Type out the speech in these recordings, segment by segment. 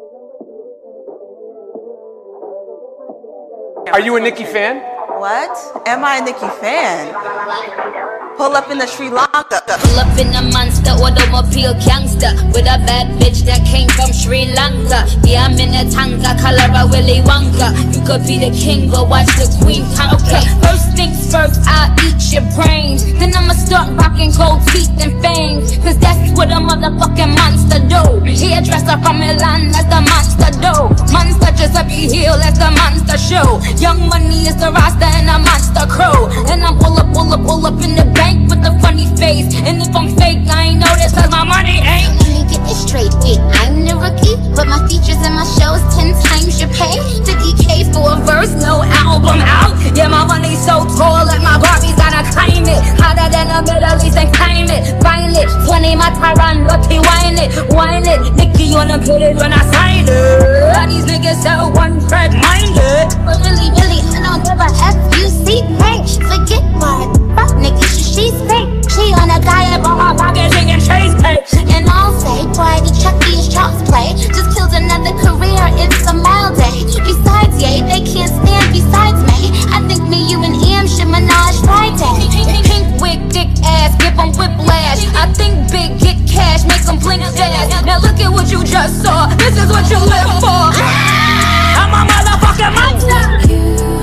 Are you a Nicki fan? What? Am I a Nicki fan? Pull up in the Sri Lanka. Pull up in a monster automobile gangster with a bad bitch that came from Sri Lanka. Yeah, I'm in a tanga, color of Willy Wonka. You could be the king, but watch the queen conquer. First things first, I'll eat your brains. Then I'ma start rocking gold teeth and fangs. Cause that's what a motherfucking monster do. Hairdresser from Milan, that's the monster do. Monster Giuseppe Hill, that's the monster show. Young Money is the roster and a monster crew. And I'm pull up in the bank with a funny face. And if I'm fake, I ain't know this cause my money ain't. Let me get this straight, wait, I'm the rookie, but my features and my shows 10 times your pay. 50K for a verse, no album out. Yeah, my money's so tall that my Barbie's gotta climb it. Hotter than the Middle East and climb it. Find it, 20 my Tyron, lucky wine it. Nicki on the put it when I sign it. All these niggas so one crack minded. But really, I don't give a F-U-C-K. Forget what? Fuck Nicki, she's fake. She on a diet, but her pockets and chase cake. And I'll say, boy, the Chucky is child's play. Just killed another career, it's a mild day. Besides, yay, they can't stand besides me. I think me, you, and Em should menage Friday. Pink wig, thick ass, give them whiplash. I think big, get cash, make them blink fast. Now look at what you just saw, this is what you live for. I'm a motherfucking monster.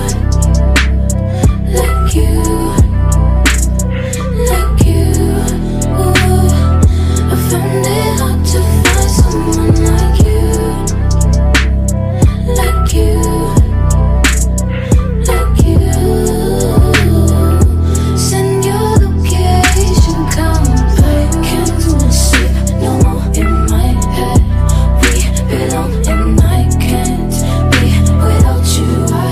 Like you, ooh, I found it hard to find someone like you, like you, like you. Send your location, come back. Can't sleep no more in my head. We belong and I can't be without you.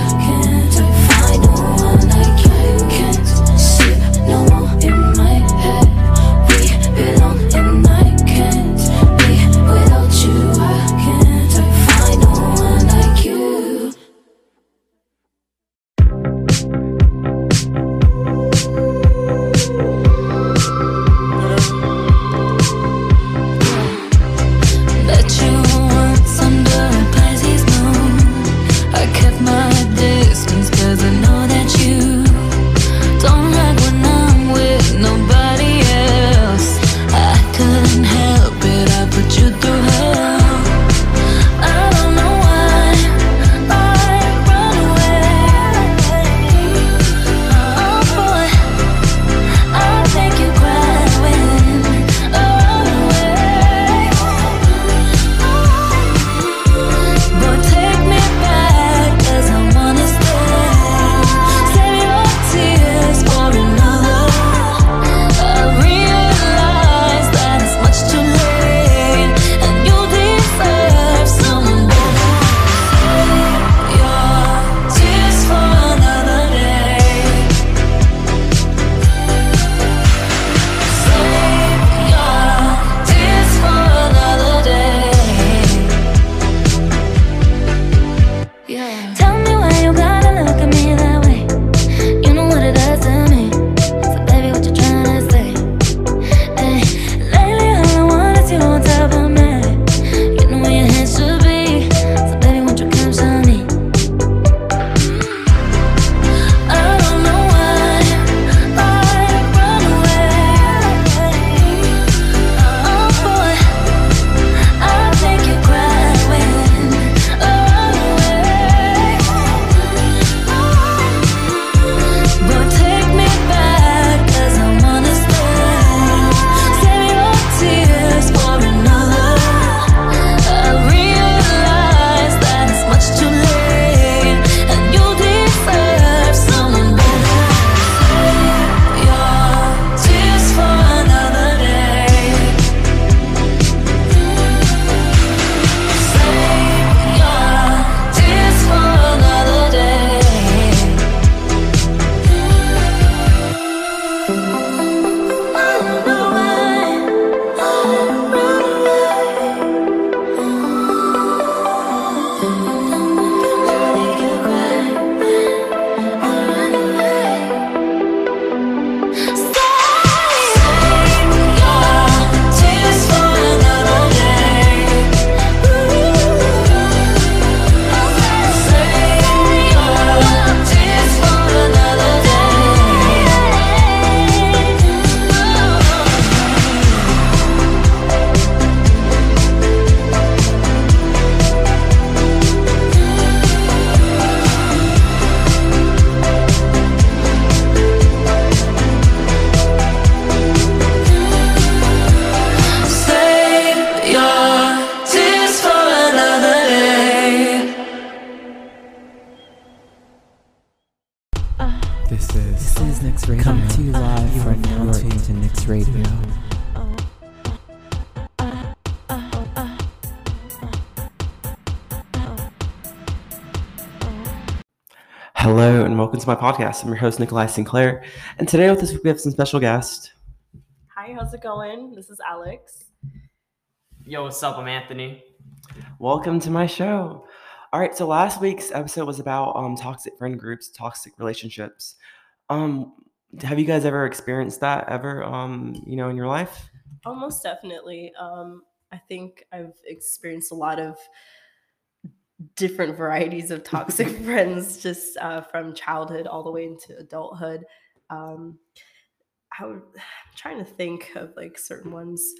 Hello and welcome to my podcast. I'm your host, Nikolai Sinclair. And today with us, we have some special guests. Hi, how's it going? This is Alex. Yo, what's up? I'm Anthony. Welcome to my show. All right, so last week's episode was about toxic friend groups, toxic relationships. Have you guys ever experienced that ever, in your life? Most definitely. I think I've experienced a lot of different varieties of toxic friends just from childhood all the way into adulthood. I'm trying to think of like certain ones.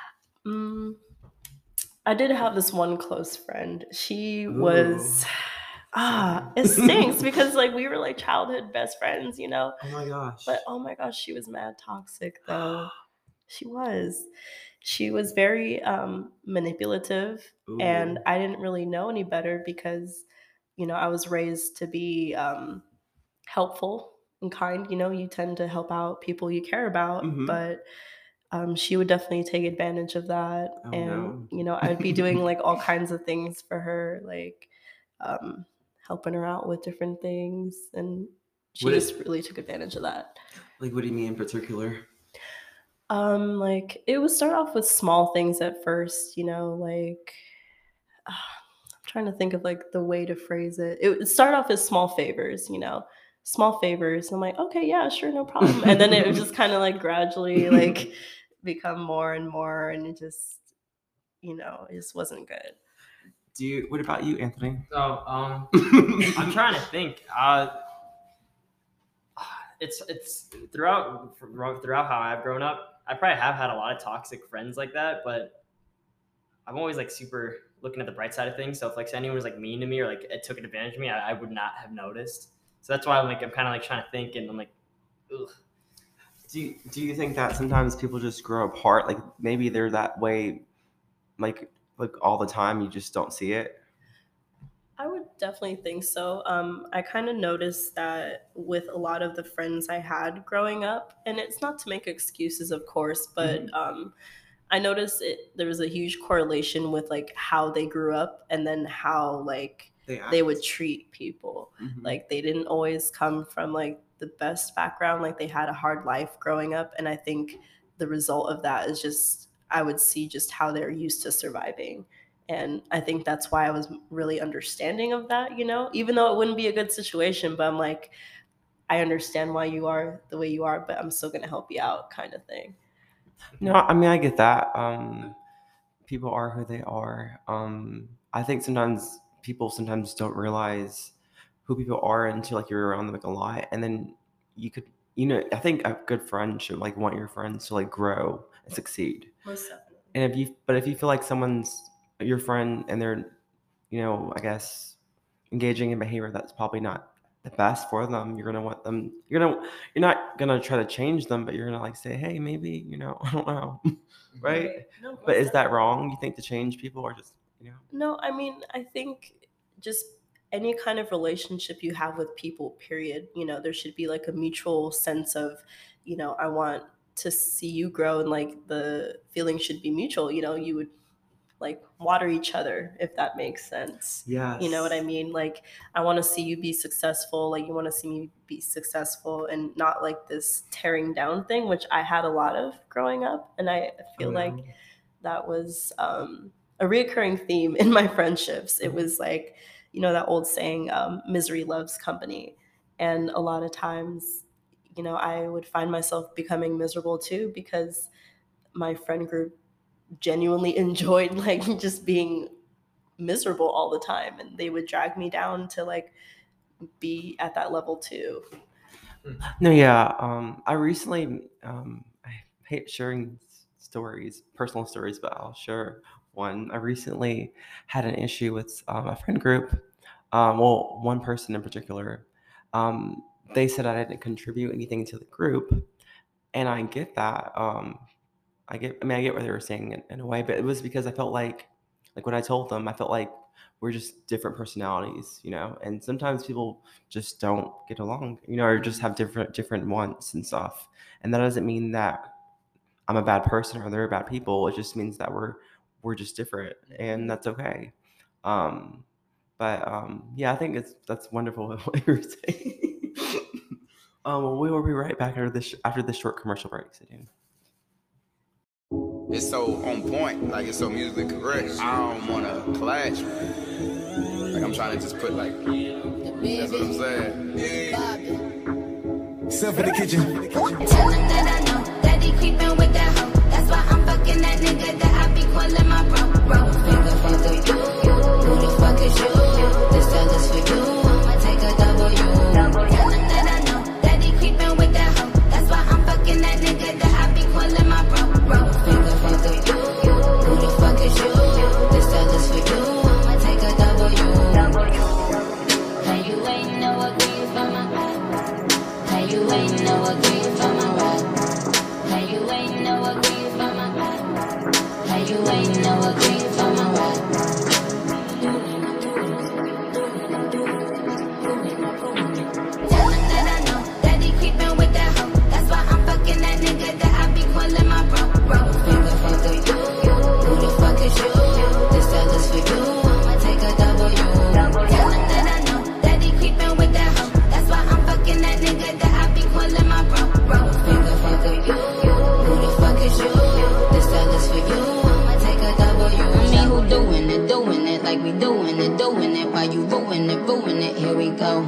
I did have this one close friend. She was it stinks because like we were like childhood best friends, Oh my gosh. But oh my gosh, she was mad toxic though. She was very manipulative. Ooh. And I didn't really know any better because I was raised to be helpful and kind. You tend to help out people you care about. Mhm. But she would definitely take advantage of that. Oh, And no. I'd be doing like all kinds of things for her, like helping her out with different things, and she What just really took advantage of that. Like, what do you mean in particular? Like it would start off with small things at first, like I'm trying to think of like the way to phrase it. It would start off as small favors. Small favors. I'm like, okay, yeah, sure, no problem. And then it would just kind of like gradually like become more and more, and it just, it just wasn't good. What about you, Anthony? So, I'm trying to think. It's throughout how I've grown up, I probably have had a lot of toxic friends like that, but I'm always like super looking at the bright side of things. So if like anyone was like mean to me or like it took advantage of me, I would not have noticed. So that's why I'm kind of like trying to think, and I'm like, ugh. Do you think that sometimes people just grow apart? Like maybe they're that way, like all the time. You just don't see it. I would definitely think so. I kind of noticed that with a lot of the friends I had growing up, and it's not to make excuses, of course, but I noticed there was a huge correlation with like how they grew up and then how like they would treat people. Mhm. Like they didn't always come from like the best background. Like they had a hard life growing up, and I think the result of that is just I would see just how they're used to surviving. And I think that's why I was really understanding of that, even though it wouldn't be a good situation, but I'm like, I understand why you are the way you are, but I'm still going to help you out kind of thing. No, I mean I get that. People are who they are. I think sometimes people don't realize who people are until like you're around them like a lot, and then you could, I think a good friend should like want your friends to like grow and succeed. Most definitely. And if you feel like someone's your friend and they're, I guess engaging in behavior that's probably not the best for them, you're gonna want them. You're not gonna try to change them, but you're gonna like say, hey, maybe I don't know, right? No, But is most that wrong? You think to change people or just No, I mean, I think just any kind of relationship you have with people, period, there should be like a mutual sense of, I want to see you grow, and like the feeling should be mutual. You would like water each other, if that makes sense. Yes. You know what I mean? Like I want to see you be successful, like you want to see me be successful, and not like this tearing down thing, which I had a lot of growing up, and I feel like that was a reoccurring theme in my friendships. It was like, that old saying, misery loves company. And a lot of times, I would find myself becoming miserable too, because my friend group genuinely enjoyed like just being miserable all the time, and they would drag me down to like be at that level too. No, yeah. I recently, I hate sharing stories, personal stories, but I'll share one. I recently had an issue with a friend group. Well, one person in particular. They said I didn't contribute anything to the group, and I get that. I get what they were saying in a way, but it was because I felt like when I told them, I felt like we're just different personalities, and sometimes people just don't get along, or just have different wants and stuff. And that doesn't mean that I'm a bad person or they're bad people. It just means that we're just different, and that's okay. But But yeah, I think that's wonderful what you were saying. Well, we will be right back after this short commercial break. So, It's so on point, like it's so musically correct. I don't want to clash, man. Like I'm trying to just put like, that's what I'm saying. Yeah. Self in the kitchen. Tell him that I know that he creeping with that hoe. That's why I'm fucking that nigga that I be calling my bro. Finger fucker you. Who the fuck is you? This cell is for you. I'ma take a W. Tell him that I know that he creeping with that hoe. That's why I'm fucking that nigga that I be calling my bro. Finger fucker you. Who the fuck is you? This cell is for you. I'ma take a W. Hey, you ain't know a green for my ride. Hey, you ain't know a green for my ride. Hey, you ain't know a green for my ride. Hey, you ain't know a green for my ride. Tell him that I know that he creeping with that hoe. That's why I'm fucking that nigga that I be calling my bro. Finger fucker you. Who the fuck is you? This cell is for you. I'ma take a W. Tell him that I know that he creeping with that hoe. That's why I'm fucking that nigga that I be calling my bro. Finger fucker you. Who the fuck is you? This cell is for you. I'ma take a W. I mean, who doing it like we doing it. Why you ruin it, here we go.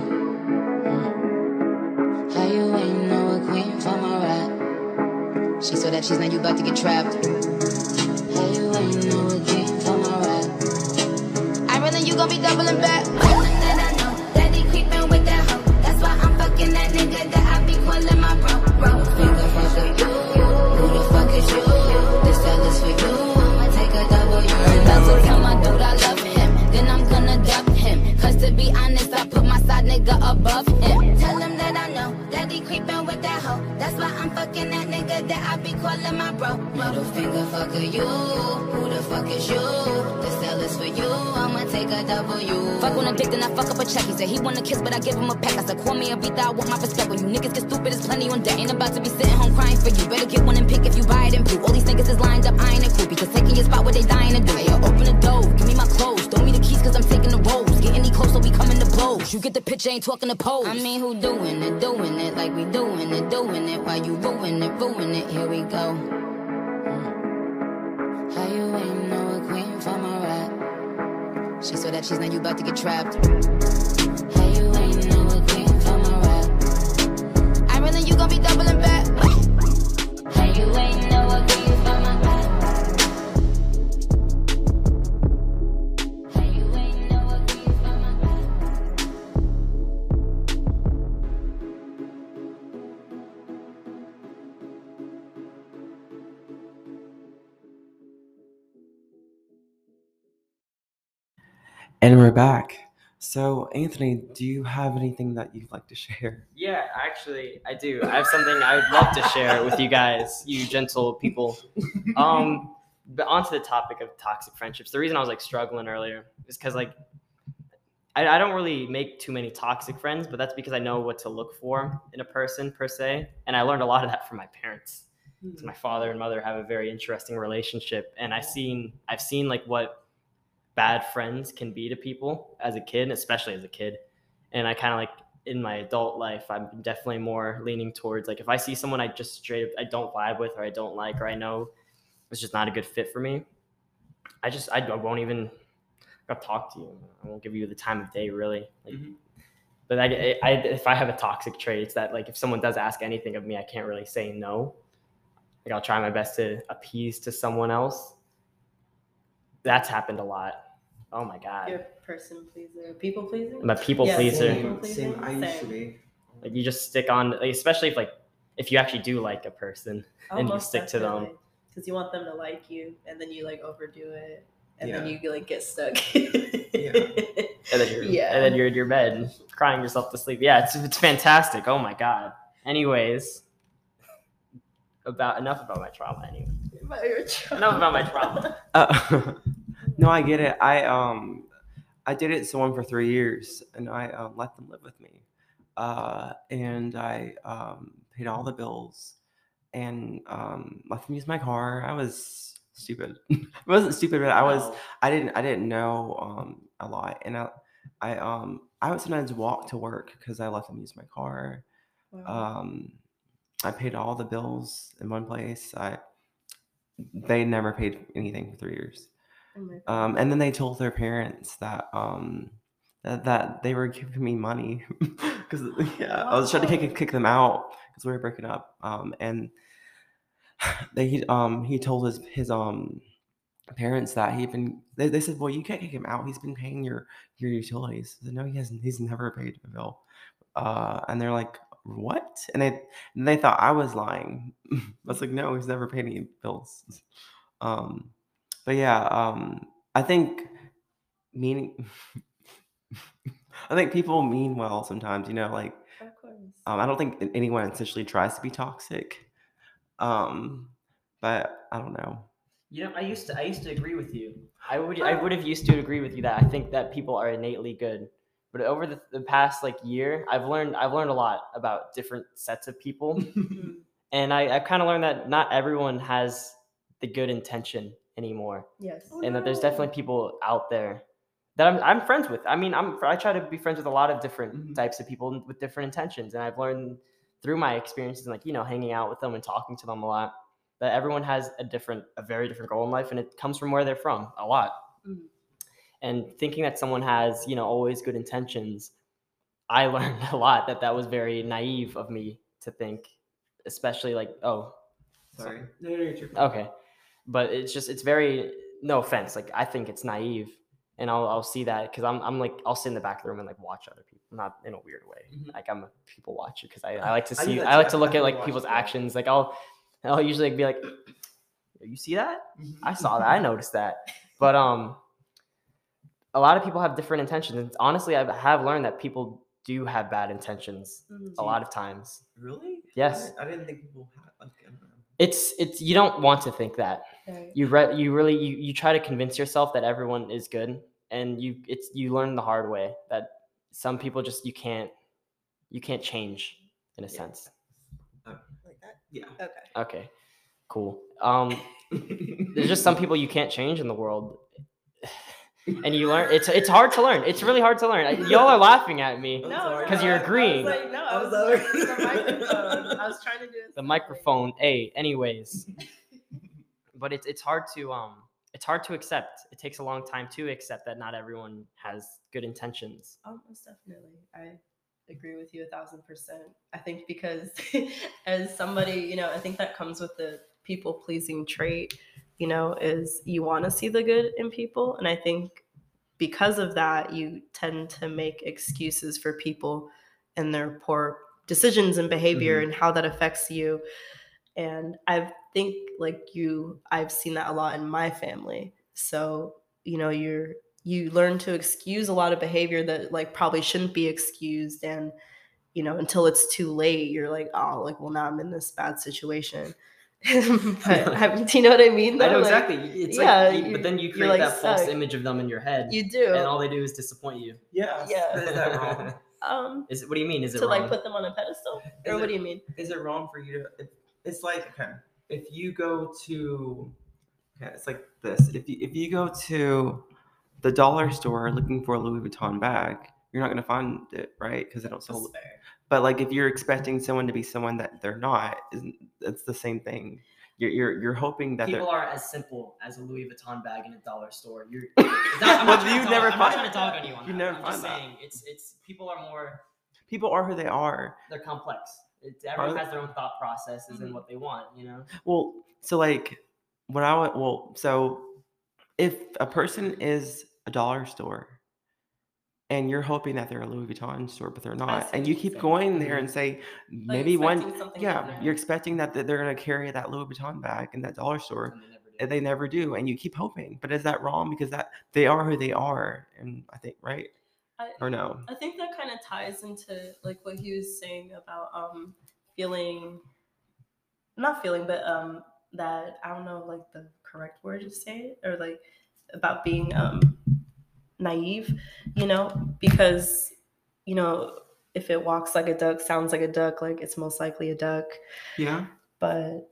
How you ain't know a queen for my ride? She saw that she's now you about to get trapped. How you ain't know a queen for my ride? I really you gon' be doubling back. Tell him that I know that he creeping with that hoe. That's why I'm fucking that nigga that I be calling my bro. Finger fucker you. Who the fuck is you? This cell is for you. I'ma take a W. About to tell my dude I love him, then I'm gonna dub him. Cause to be honest, I put my side nigga above him. Tell him that I know that he creeping with that hoe. That's why I'm fucking that nigga that I be calling my bro. Middle finger fucker you. Who the fuck is you? This cell is for you. I'ma take a W. Fuck on a dick, then I fuck up a check. He said he wanna kiss, but I give him a peck. I said call me a beat that I want my respect. When you niggas get stupid, there's plenty on deck. Ain't about to be sitting home crying for you. Better get one and pick if you buy it in blue. All these niggas is lined up, eyeing it cool. Because taking your spot what they dying to do. Hey, yo, open the door, give me my clothes. Throw me the keys cause I'm taking the roles. Get any closer, we coming to blows. You get the picture, ain't talking to pose. I mean, who doing it like we doing it. Why you ruin it, here we go. How you ain't know a queen for my ride? She saw that she's now you about to get trapped. How you ain't know a queen for my ride? I really you gon' be doubling back. How you ain't know a queen for my ride? How you ain't know a queen for my ride? And we're back. So, Anthony, do you have anything that you'd like to share? Yeah, actually, I do. I have something I would love to share with you guys, you gentle people. But onto the topic of toxic friendships. The reason I was like struggling earlier is because like I don't really make too many toxic friends, but that's because I know what to look for in a person per se, and I learned a lot of that from my parents. My father and mother have a very interesting relationship, and I've seen like what bad friends can be to people as a kid, especially as a kid. And I kind of like in my adult life, I'm definitely more leaning towards like if I see someone I just straight up I don't vibe with or I don't like or I know it's just not a good fit for me, I won't even talk to you. I won't give you the time of day really. Like, but if I have a toxic trait, it's that like if someone does ask anything of me, I can't really say no. Like I'll try my best to appease to someone else. That's happened a lot. Oh my God. You're a person pleaser, people pleaser? I'm a people pleaser. Same. I used to be. Like you just stick on, like, especially if you actually do like a person and you stick to them. Because you want them to like you, and then you like overdo it, and then you like get stuck. And then you're in your bed crying yourself to sleep. Yeah, it's fantastic. Oh my God. Anyways, enough about my trauma. Anyway, enough about my trauma. No, I get it. I dated someone for 3 years, and I let them live with me, and I paid all the bills, and let them use my car. I was stupid. I wasn't stupid, but I didn't know a lot, and I would sometimes walk to work because I let them use my car. Wow. I paid all the bills in one place. They never paid anything for 3 years. Oh my God. And then they told their parents that that they were giving me money because I was trying to kick them out because we were breaking up. And he told his parents that they said, well, you can't kick him out. He's been paying your utilities. I said, no, he hasn't. He's never paid a bill. And they're like, what? And they thought I was lying. I was like, no, he's never paid any bills. But yeah, I think meaning. I think people mean well sometimes, like Of course. I don't think anyone essentially tries to be toxic. But I don't know. I used to agree with you. I would have used to agree with you that I think that people are innately good. But over the past year, I've learned a lot about different sets of people. And I kind of learned that not everyone has the good intention anymore. Yes. And that there's definitely people out there that I'm friends with. I mean, I try to be friends with a lot of different types of people with different intentions. And I've learned through my experiences, hanging out with them and talking to them a lot, that everyone has a very different goal in life, and it comes from where they're from a lot. Mm-hmm. And thinking that someone has, always good intentions, I learned a lot that was very naive of me to think, especially Sorry. No, you're tripping. Okay. But it's very, no offense. I think it's naive, and I'll see that because I'm I'll sit in the back of the room and watch other people, not in a weird way. Mhm. I'm a people watcher because I like to I do see, that I like too. to look I at watch people's too. actions. I'll usually be like, you see that? I saw that. I noticed that. But a lot of people have different intentions. And honestly, I have learned that people do have bad intentions a lot of times. Really? Yes. I didn't think people had I don't know. It's you don't want to think that. Right. You try to convince yourself that everyone is good, and you learn the hard way that some people just you can't change in a sense. Like that? Yeah. Okay. Okay. Cool. There's just some people you can't change in the world. And you learn it's hard to learn. It's really hard to learn. Y'all are laughing at me because you're agreeing. I was sorry. The microphone. I was trying to do The microphone. Hey, anyways. But it's hard to accept. It takes a long time to accept that not everyone has good intentions. Oh, most definitely. I agree with you 1,000%. I think because as somebody, I think that comes with the people pleasing trait, is you want to see the good in people. And I think because of that, you tend to make excuses for people and their poor decisions and behavior and how that affects you. And I think I've seen that a lot in my family. So, you learn to excuse a lot of behavior that probably shouldn't be excused. And, until it's too late, you're like, oh, well, now I'm in this bad situation. But do you know what I mean? I know exactly. It's but then you create that false image of them in your head. You do. And all they do is disappoint you. Yeah. Yeah. Is that wrong? What do you mean? Is it to wrong? put them on a pedestal? Or what do you mean? Is it wrong for you to? It's if you go to, it's like this. If you go to the dollar store looking for a Louis Vuitton bag, you're not going to find it, right? Because they don't sell it. But if you're expecting someone to be someone that they're not, it's the same thing. You're hoping that people are as simple as a Louis Vuitton bag in a dollar store. I'm not trying to dog anyone. You never I'm find just that. saying it's people are more. People are who they are. They're complex. Everyone has their own thought processes and what they want. Well, so so if a person is a dollar store and you're hoping that they're a Louis Vuitton store, but they're not, and you keep going there and say maybe you're expecting that they're going to carry that Louis Vuitton bag in that dollar store, and they never do, and you keep hoping. But is that wrong? Because that they are who they are, and I think or no? I think that kind of ties into what he was saying about that I don't know the correct word to say it, or about being naive, because if it walks like a duck, sounds like a duck, it's most likely a duck. Yeah. But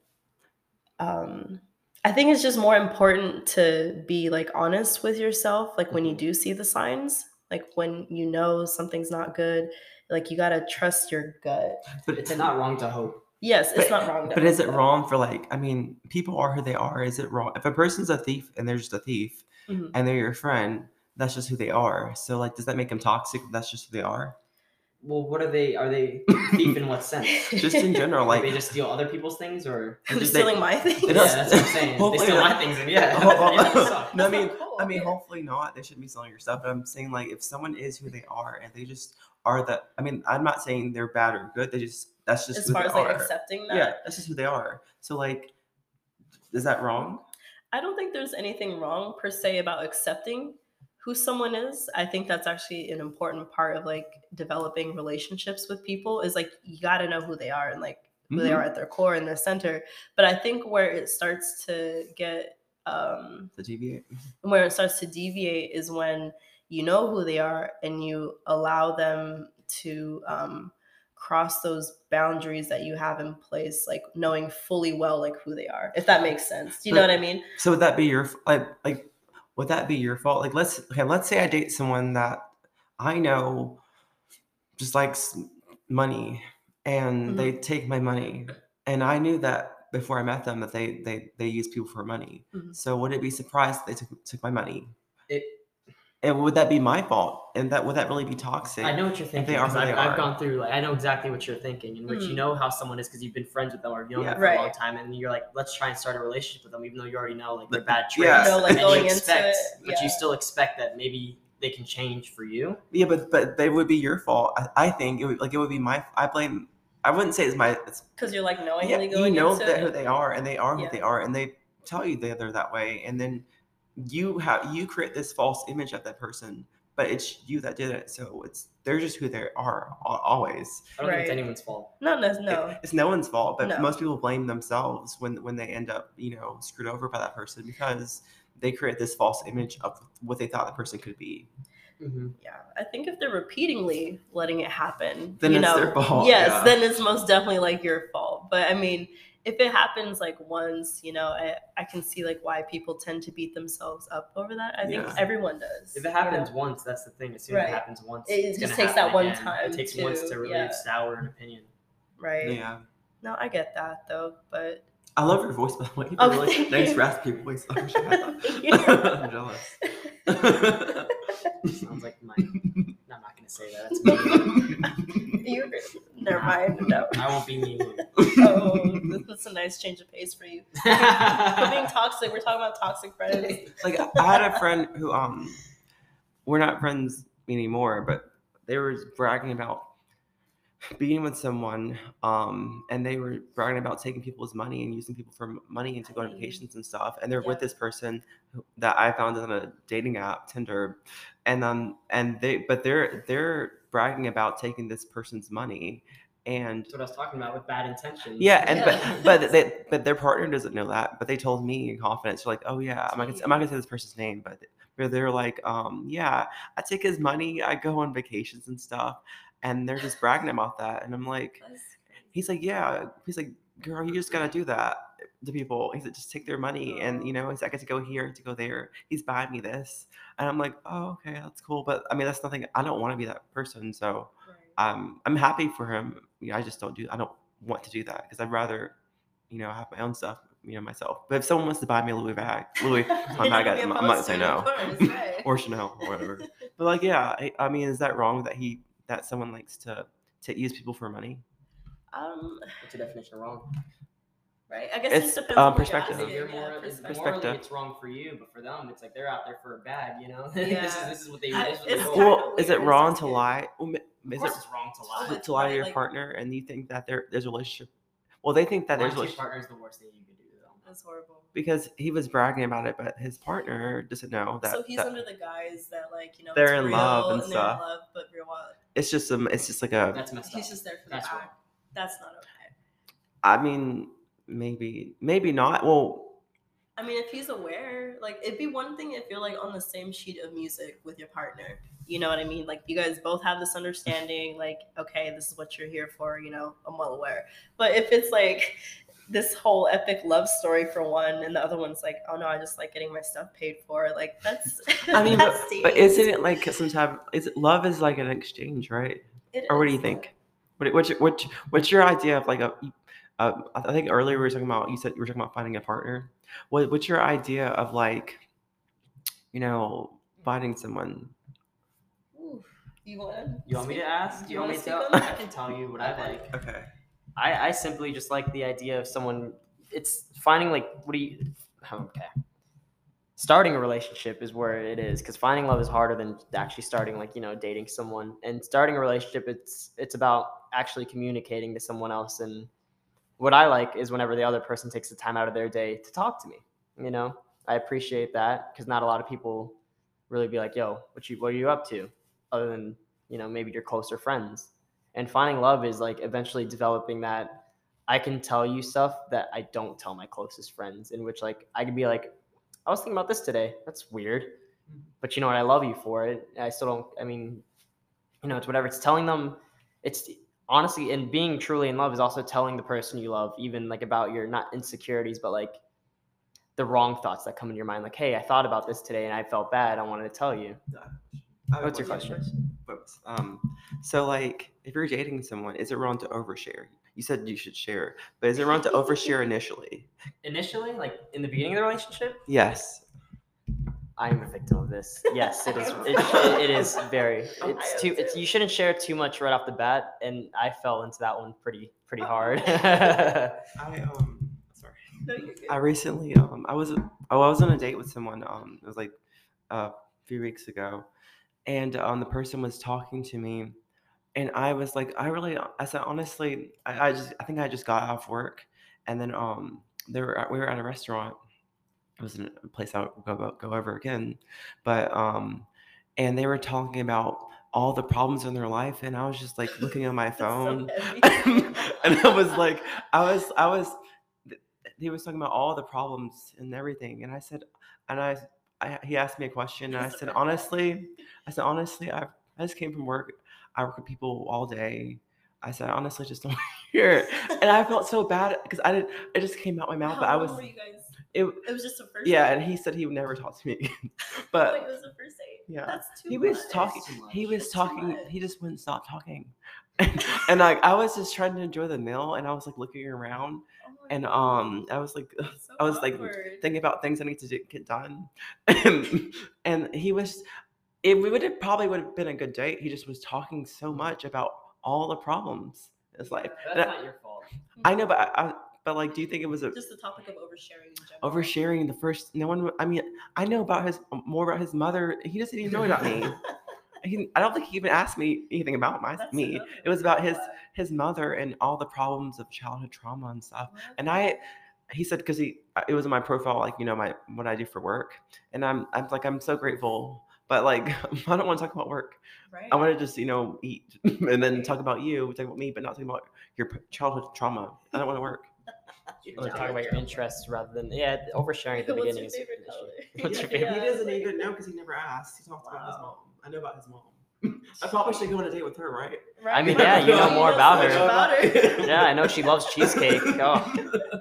I think it's just more important to be honest with yourself when you do see the signs. Like when you know something's not good, like you gotta trust your gut. But It's not wrong to hope. Yes, it's not wrong. But is it wrong for like? I mean, people are who they are. Is it wrong if a person's a thief and they're just a thief, Mhm. and they're your friend? That's just who they are. So like, does that make them toxic? That's just who they are. Well, what are they? Are they thief in what sense? Just in general, Like like they just steal other people's things, or They're they- stealing my things. they yeah, don't- that's what I'm saying. They Hopefully steal not. my things, and yeah, Oh, yeah, they suck. no, I That's mean, not cool, I mean, yeah. hopefully not. They shouldn't be selling your stuff. But I'm saying like, if someone is who they are and they just are the. I mean, I'm not saying they're bad or good. That's just As who far they as like are. accepting that, Yeah, that's just who they are. So like, is that wrong? I don't think there's anything wrong per se about accepting who someone is. I think that's actually an important part of like developing relationships with people is like you got to know who they are and like who they Mhm. are at their core and their center. But I think where it starts to get The deviate. where it starts to deviate is when you know who they are and you allow them to cross those boundaries that you have in place, like knowing fully well like who they are, if that makes sense. Do you know But- what I mean? So would that be your like? Would that be your fault? Like, let's say I date someone that I know just likes money, and they take my money, and I knew that before I met them that they use people for money. Mhm. So would it be surprised that they took my money? It- And would that be my fault? And would that really be toxic? I know what you're thinking. they are 'Cause who they I've are. gone through, like, I know exactly what you're thinking, in which you Mm. know how someone is because you've been friends with them or you've known Yeah. them for a long Right. time, and you're like, let's try and start a relationship with them, even though you already know like their But- bad traits. yeah. You know, like and you going into expect, it, but you yeah. still expect that maybe they can change for you. Yeah, but they would be your fault. I think it would be my. I blame. I wouldn't say it's my. It's, Because you're like yeah, knowingly you going know into that who it. they are, and they are who Yeah. they are, and they tell you they're that way, and then you create this false image of that person, but it's you that did it. So they're just who they are always. I don't think it's Right. anyone's fault. No. It's no one's fault, but No. most people blame themselves when they end up screwed over by that person because they create this false image of what they thought the person could be. Mm-hmm. Yeah, I think if they're repeatedly letting it happen, Then you it's know, their fault, yes, yeah. then it's most definitely like your fault. But I mean, if it happens like once, I can see like why people tend to beat themselves up over that. I think Yeah. everyone does. If it happens once, that's the thing. As soon as Right. it happens once, It it's just gonna takes that happen one again. time It takes to- once to really yeah. sour an opinion. Right. Yeah. No, I get that though, but I love your voice, by the way. Oh, You're really thank nice, you. raspy voice. Oh, shut up. Yeah. I'm jealous. Sounds like my. No, I'm not gonna say that. That's me. you never mind. No. I won't be me. Oh, that's a nice change of pace for you. For being toxic, we're talking about toxic friends. Like I had a friend who we're not friends anymore, but they were bragging about being with someone, and they were bragging about taking people's money and using people for money and to go on vacations and stuff. And they're with Yeah. this person that I found on a dating app, Tinder, and they're bragging about taking this person's money, and That's what I was talking about with bad intentions. yeah, and Yeah. but their partner doesn't know that. But they told me in confidence, they're like, oh yeah, I'm not gonna say this person's name, but they're like, yeah, I take his money, I go on vacations and stuff, and they're just bragging about that, and I'm like, he's like, yeah, he's like, girl, you just gotta do that to people. He's like, just take their money, and he's like, I get to go here, to go there. He's buying me this, and I'm like, oh okay, that's cool, but I mean, that's nothing. I don't want to be that person, so. I'm happy for him. I just don't want to do that because I'd rather, have my own stuff, myself. But if someone wants to buy me a Louis bag, I'm not gonna say no, or Chanel or whatever. But like, yeah, I mean, is that wrong that someone likes to use people for money? What's the definition of wrong? Right. I guess It's, it depends on perspective. what you're You're asking. more, Yeah, it's perspective. morally it's wrong for you, but for them, it's like they're out there for a bag, Yeah. this is what they. I- This is what they it's go kinda for. Well, is it weird, wrong it's to weird. lie? Well, Of is course, it it's wrong to Oh, lie. it's to lie to right, your like- partner and you think that there's a relationship? Well, they think that Lying there's a to your relationship partner is the worst thing you could do, though. That's horrible. because he was bragging about it, but his partner doesn't know that. So he's that- under the guise that They're it's in love real and they're stuff. in love, but real what? It's just like a. That's messed up. He's just there for the That's bag. wrong. That's not okay. I mean, maybe not. Well, I mean, if he's aware, like it'd be one thing if you're like on the same sheet of music with your partner. You know what I mean? Like you guys both have this understanding, like, okay, this is what you're here for, I'm well aware. But if it's like this whole epic love story for one, and the other one's like, oh no, I just like getting my stuff paid for. Like that's. I mean, that's but isn't it like sometimes love is like an exchange, right? Or what do you think? What's your idea of like I think earlier we were talking about, you said you were talking about finding a partner. What's your idea of like, finding someone? Ooh, you want me to ask? Do you want me to tell? speak on that? I can tell you what I like. Okay. I simply just like the idea of someone. It's finding like okay. Starting a relationship is where it is, because finding love is harder than actually starting dating someone. And starting a relationship, it's about actually communicating to someone else. And what I like is whenever the other person takes the time out of their day to talk to me. I appreciate that, because not a lot of people really be like, yo, what are you up to, other than maybe your closer friends. And finding love is like eventually developing that I can tell you stuff that I don't tell my closest friends, in which like I could be like, I was thinking about this today. That's weird. But you know what? I love you for it. I still don't, it's whatever. It's telling them, it's honestly, and being truly in love is also telling the person you love, even like about your, not insecurities, but like the wrong thoughts that come in your mind. Like, hey, I thought about this today and I felt bad. I wanted to tell you. What's your question? So like, if you're dating someone, is it wrong to overshare? You said you should share, but is it wrong to overshare initially? Initially, like in the beginning of the relationship? Yes. I'm a victim of this. Yes, it is. It is very. You shouldn't share too much right off the bat, and I fell into that one pretty hard. Sorry. No, you're good. I recently I was on a date with someone. It was like a few weeks ago, and the person was talking to me. And I was like, I said, honestly, I think I just got off work, and then we were at a restaurant. It wasn't a place I would go over again, but and they were talking about all the problems in their life, and I was just like looking at my phone, and I was like, he was talking about all the problems and everything, and I said, he asked me a question, and I said, honestly, I just came from work. I work with people all day. I said, honestly, just don't hear it. And I felt so bad because it just came out my mouth. But How long were you guys? It was just the first yeah, date? And he said he would never talk to me again. But Like, it was the first date? Yeah. That's too he much. was talking. He was That's too talking. much. He just wouldn't stop talking. And like I was just trying to enjoy the meal, and I was like looking around, Oh my and God. I was like, That's so I was like awkward. thinking about things I need to get done, and he was. Probably would have been a good date. He just was talking so much about all the problems in his life. That's not your fault. I know, but like, do you think it was Just the topic of oversharing in general. oversharing? The first, no one. I mean, I know more about his mother. He doesn't even know about me. I don't think he even asked me anything about That's me. another It was about one. his mother and all the problems of childhood trauma and stuff. What? And he said, because it was in my profile, like what I do for work, and I'm like, I'm so grateful. But like, I don't want to talk about work. Right. I want to just, eat and then talk about you, talk about me, but not talk about your childhood trauma. I don't want to work. Or talk about your interests rather than oversharing at the What's beginning. your favorite color? What's your He favorite? doesn't even know because he never asked. He talked about his mom. I know about his mom. I probably should go on a date with her, right? Right. I mean, yeah, you know more about so her. much about her. Yeah, I know she loves cheesecake. Oh.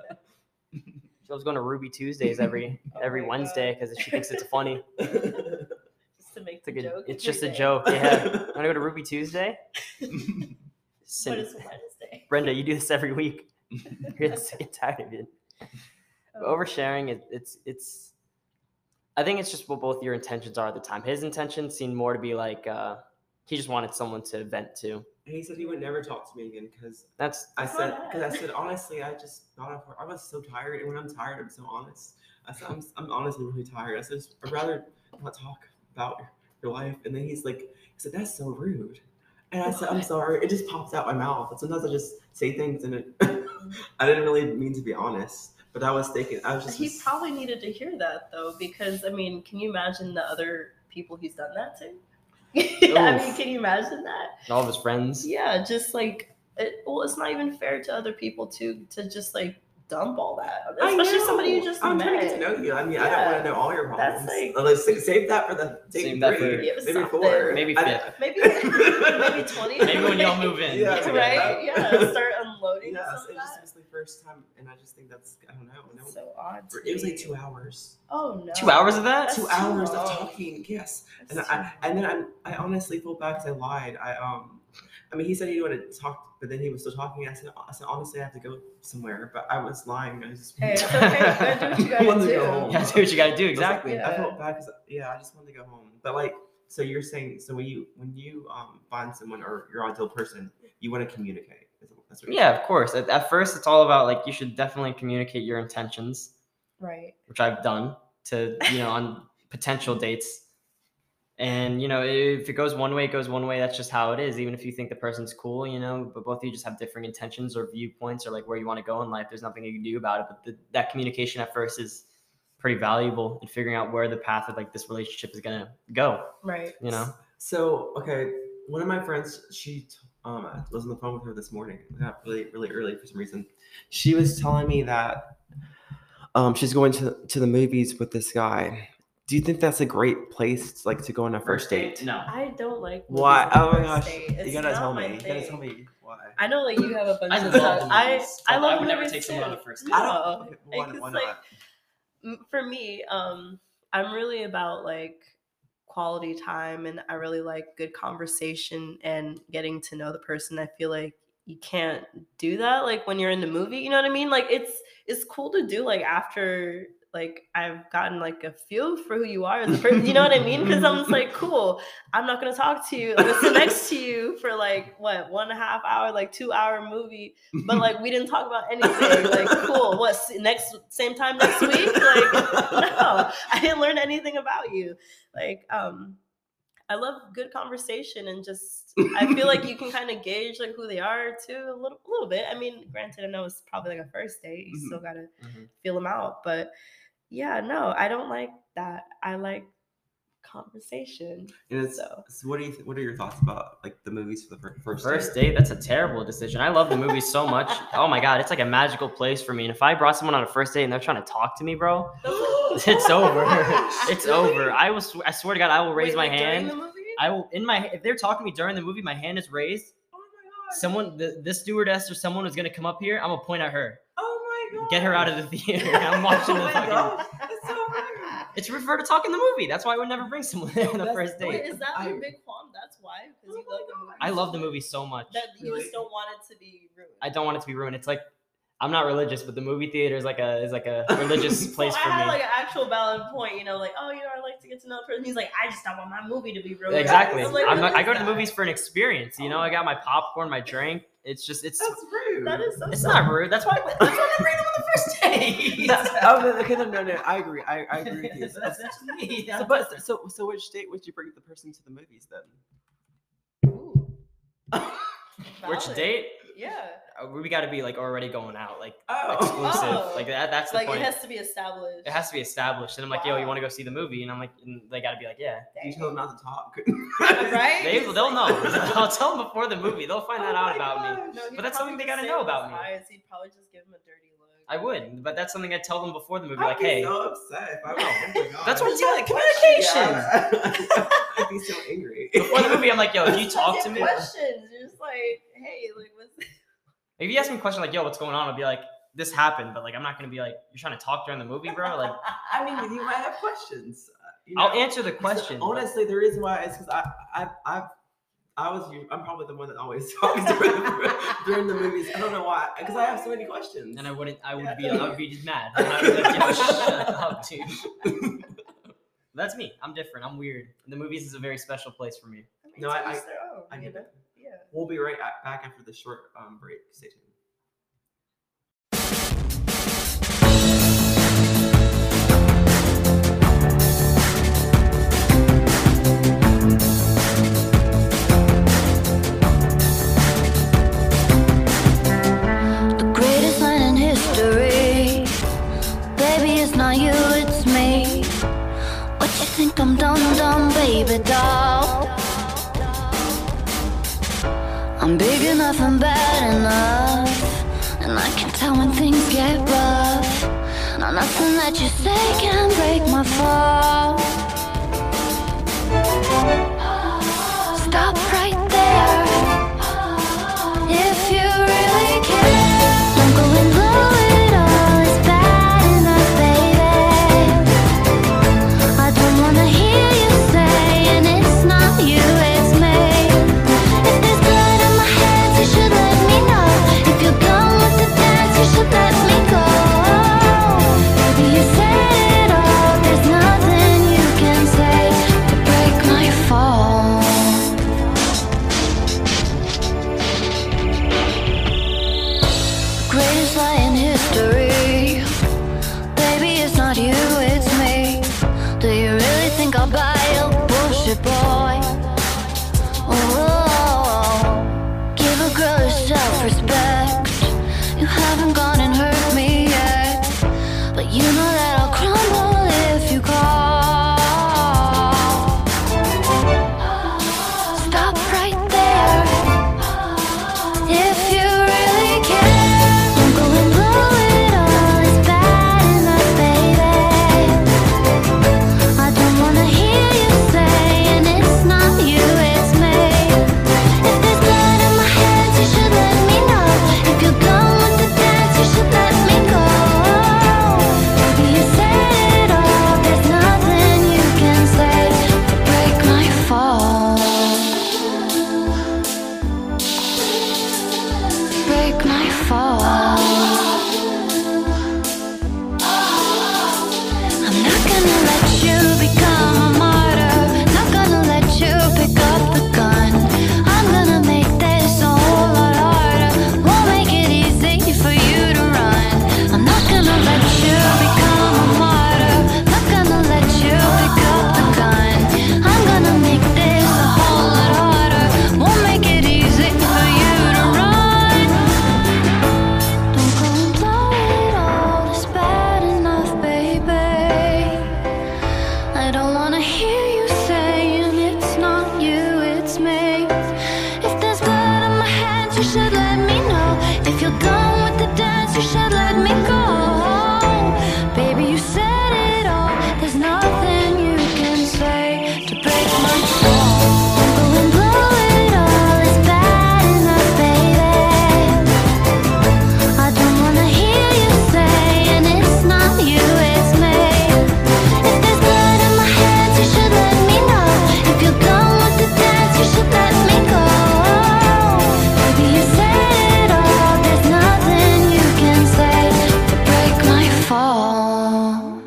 She loves going to Ruby Tuesdays every my Wednesday because she thinks it's funny. Just to make It's a the good. joke. It's just a every day. joke. Yeah. Want to go to Ruby Tuesday? But it's Wednesday. Brenda, you do this every week. You're gonna get tired of it. But oversharing, it's. I think it's just what both your intentions are at the time. His intentions seemed more to be like he just wanted someone to vent to. And he said he would never talk to me again because That's I said honestly, I just got off work. I was so tired, and when I'm tired, I'm so honest. I said I'm honestly really tired. I said I'd rather not talk about your life. And then he said that's so rude. And I said I'm sorry. It just pops out my mouth. And sometimes I just say things, and I didn't really mean to be honest. But I was thinking, He probably needed to hear that though, because I mean, can you imagine the other people he's done that to? I mean, can you imagine that? all of his friends. Yeah, just like it's not even fair to other people to just like dump all that, especially somebody you just I'm met. trying to get to know you. I mean, I don't want to know all your problems. That's Let's save that for the date Save that three, for- Yeah, maybe stop 4, there. Maybe I- 5th. maybe 20. Maybe when y'all move in. Yeah, right? Yeah, start unloading Yes, some of it just that. seriously for first time, and I just think that's, I don't know. It's so odd. It was like 2 hours. Oh no. 2 hours of that? 2 hours of talking. Yes. And then I honestly felt bad because I lied. I mean, he said he wanted to talk, but then he was still talking. I said honestly, I have to go somewhere, but I was lying. I just Hey, it's okay. You gotta do what you gotta wanted do. to go home. Yeah, do what you gotta do. Exactly. I felt bad because I just wanted to go home. But like, so you're saying, so when you find someone or your ideal person, you want to communicate. That's what Yeah, of course. At first, it's all about like you should definitely communicate your intentions, Right. which I've done to on potential dates. And if it goes one way, it goes one way. That's just how it is. Even if you think the person's cool, but both of you just have different intentions or viewpoints or like where you want to go in life. There's nothing you can do about it. But that communication at first is pretty valuable in figuring out where the path of like this relationship is gonna go. Right. So okay, one of my friends, she I was on the phone with her this morning. I got really early for some reason. She was telling me that she's going to the movies with this guy. Do you think that's a great place to go on a first date? No. I don't like. Why? Oh my gosh! Date. You gotta tell me. You gotta tell me why. I know, like you have a bunch I of love stuff. the movies. I love I would never movies take someone too. on a first date. No, Okay, why because, not? for me, I'm really about like quality time, and I really like good conversation and getting to know the person. I feel like you can't do that like when you're in the movie. You know what I mean? Like it's cool to do like after. Like I've gotten like a feel for who you are as a person, you know what I mean? Because I'm just like, cool. I'm not gonna talk to you. I'm gonna sit next to you for like 1.5 hour, like 2 hour movie. But like we didn't talk about anything. Like cool. What same time next week? Like no, I didn't learn anything about you. Like I love good conversation and just I feel like you can kind of gauge like who they are too a little bit. I mean, granted, I know it's probably like a first date. You still gotta feel them out, but. Yeah, no, I don't like that. I like conversation. So what are your thoughts about like the movies for the first date? That's a terrible decision. I love the movies so much. Oh my god, it's like a magical place for me. And if I brought someone on a first date and they're trying to talk to me, bro, it's over. It's over. I swear to God, I will raise my hand. During the movie? I will if they're talking to me during the movie, my hand is raised. Oh my god. The stewardess or someone is gonna come up here. I'm gonna point at her. Get her out of the theater. I'm watching the fucking. That's so weird. It's refer to talk in the movie. That's why I would never bring someone there on the first date. Wait, is that your big qualm? That's why? Because you love the movie. I love the movie so much. That you just don't want it to be ruined. I don't want it to be ruined. It's like I'm not religious, but the movie theater is like a religious place for me. I had like an actual valid point, like, I like to get to know the person. He's like, I just don't want my movie to be ruined. Exactly. Like, I go to the movies for an experience. I got my popcorn, my drink. It's that's rude. That is so It's not rude. That's why I bring them on the first date. Okay, no. I agree. I agree with you. That's me. So which date would you bring the person to the movies then? Which date? Yeah. We got to be like already going out, like exclusive. exclusive. Like that's the like point. it has to be established. It has to be established. And I'm like, yo, you want to go see the movie? And I'm like, and they got to be like, yeah. You tell them not to talk. Right? They'll know. I'll tell them before the movie. They'll find that out about me. No, but that's something they got to know about me. He'd probably just give him a dirty look. I would, but that's something I tell them before the movie. Like, I'd be hey, so upset if I was. That's what I'm saying. Communication. I'd be so angry. Before the movie, I'm like, yo, if you talk to me, questions, you're just like, hey, like, what's if you ask me a question like, yo, what's going on? I'll be like, this happened, but like, I'm not gonna be like, you're trying to talk during the movie, bro. Like, I mean, you might have questions. I'll answer the question. Honestly, the reason why is because I'm probably the one that always talks during the movies. I don't know why, because I have so many questions. And I would be just mad. And I would be like, yo, shut up, dude. That's me. I'm different. I'm weird. The movies is a very special place for me. No, I get it. Yeah. We'll be right back after the short break. Stay tuned. The greatest line in history. Baby, it's not you, it's me. What you think I'm dumb, baby doll? I'm big enough and bad enough, and I can tell when things get rough. Now nothing that you say can break my fall. Stop right there. If you really care, don't go in love. you should let me know. If you're done with the dance, you should let me go. Baby, you said it all. There's nothing you can say to break my fall. Go and blow it all. It's bad enough, baby. I don't wanna hear you say, and it's not you, it's me. If there's blood in my hands, you should let me know. If you're done with the dance, you should let me go. Baby, you said it all. There's nothing you can say to break my fall.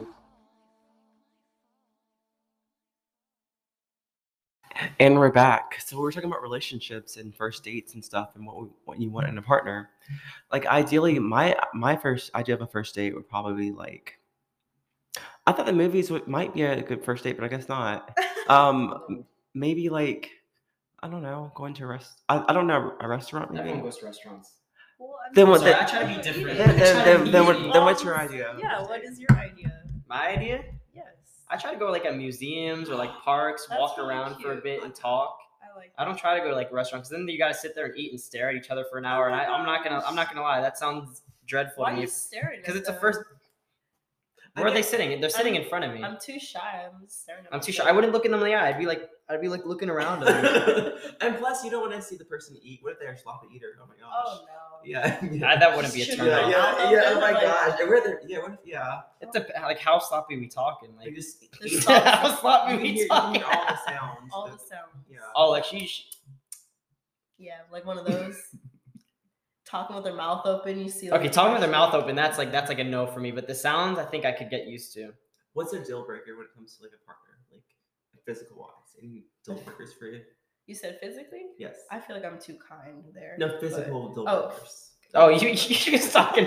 And we're back. So we're talking about relationships and first dates and stuff, and what you want in a partner. Like ideally, my first idea of a first date would probably be like, I thought the movies might be a good first date, but I guess not. Maybe like, I don't know, going to I don't know, a restaurant maybe. Everyone goes to restaurants. Well, I Then mean, what? Sorry, Then, I try to be different. then what's your idea? Yeah, what is your idea? My idea? Yes. I try to go like at museums or like parks, That's walk really around for a cute. bit and talk. I like I don't try to go to like restaurants because then you gotta sit there and eat and stare at each other for an hour. And I'm not gonna lie, that sounds dreadful Why to are me. you staring at Because it's a them? first. Where are they sitting? They're sitting in front of me. I'm too shy. I'm staring at I'm too myself. shy. I wouldn't look in them in the eye. I'd be like looking around them. And plus, you don't want to see the person eat. What if they're a sloppy eater? Oh my gosh. Oh no. Yeah. That wouldn't be a Should turn we- on. Oh my gosh. And what if It's like how sloppy we talking? They Like just Just how sloppy you can we hear talking? all the sounds. All the sounds. Yeah. Oh, like she's. Yeah, like one of those talking with their mouth open. You see. Okay, talking with their mouth open. That's like a no for me. But the sounds, I think I could get used to. What's a deal breaker when it comes to like a partner, like physical wise? Any deal breakers for you? You said physically? Yes. I feel like I'm too kind there. No physical deal Oh. breakers. Oh, you just talking.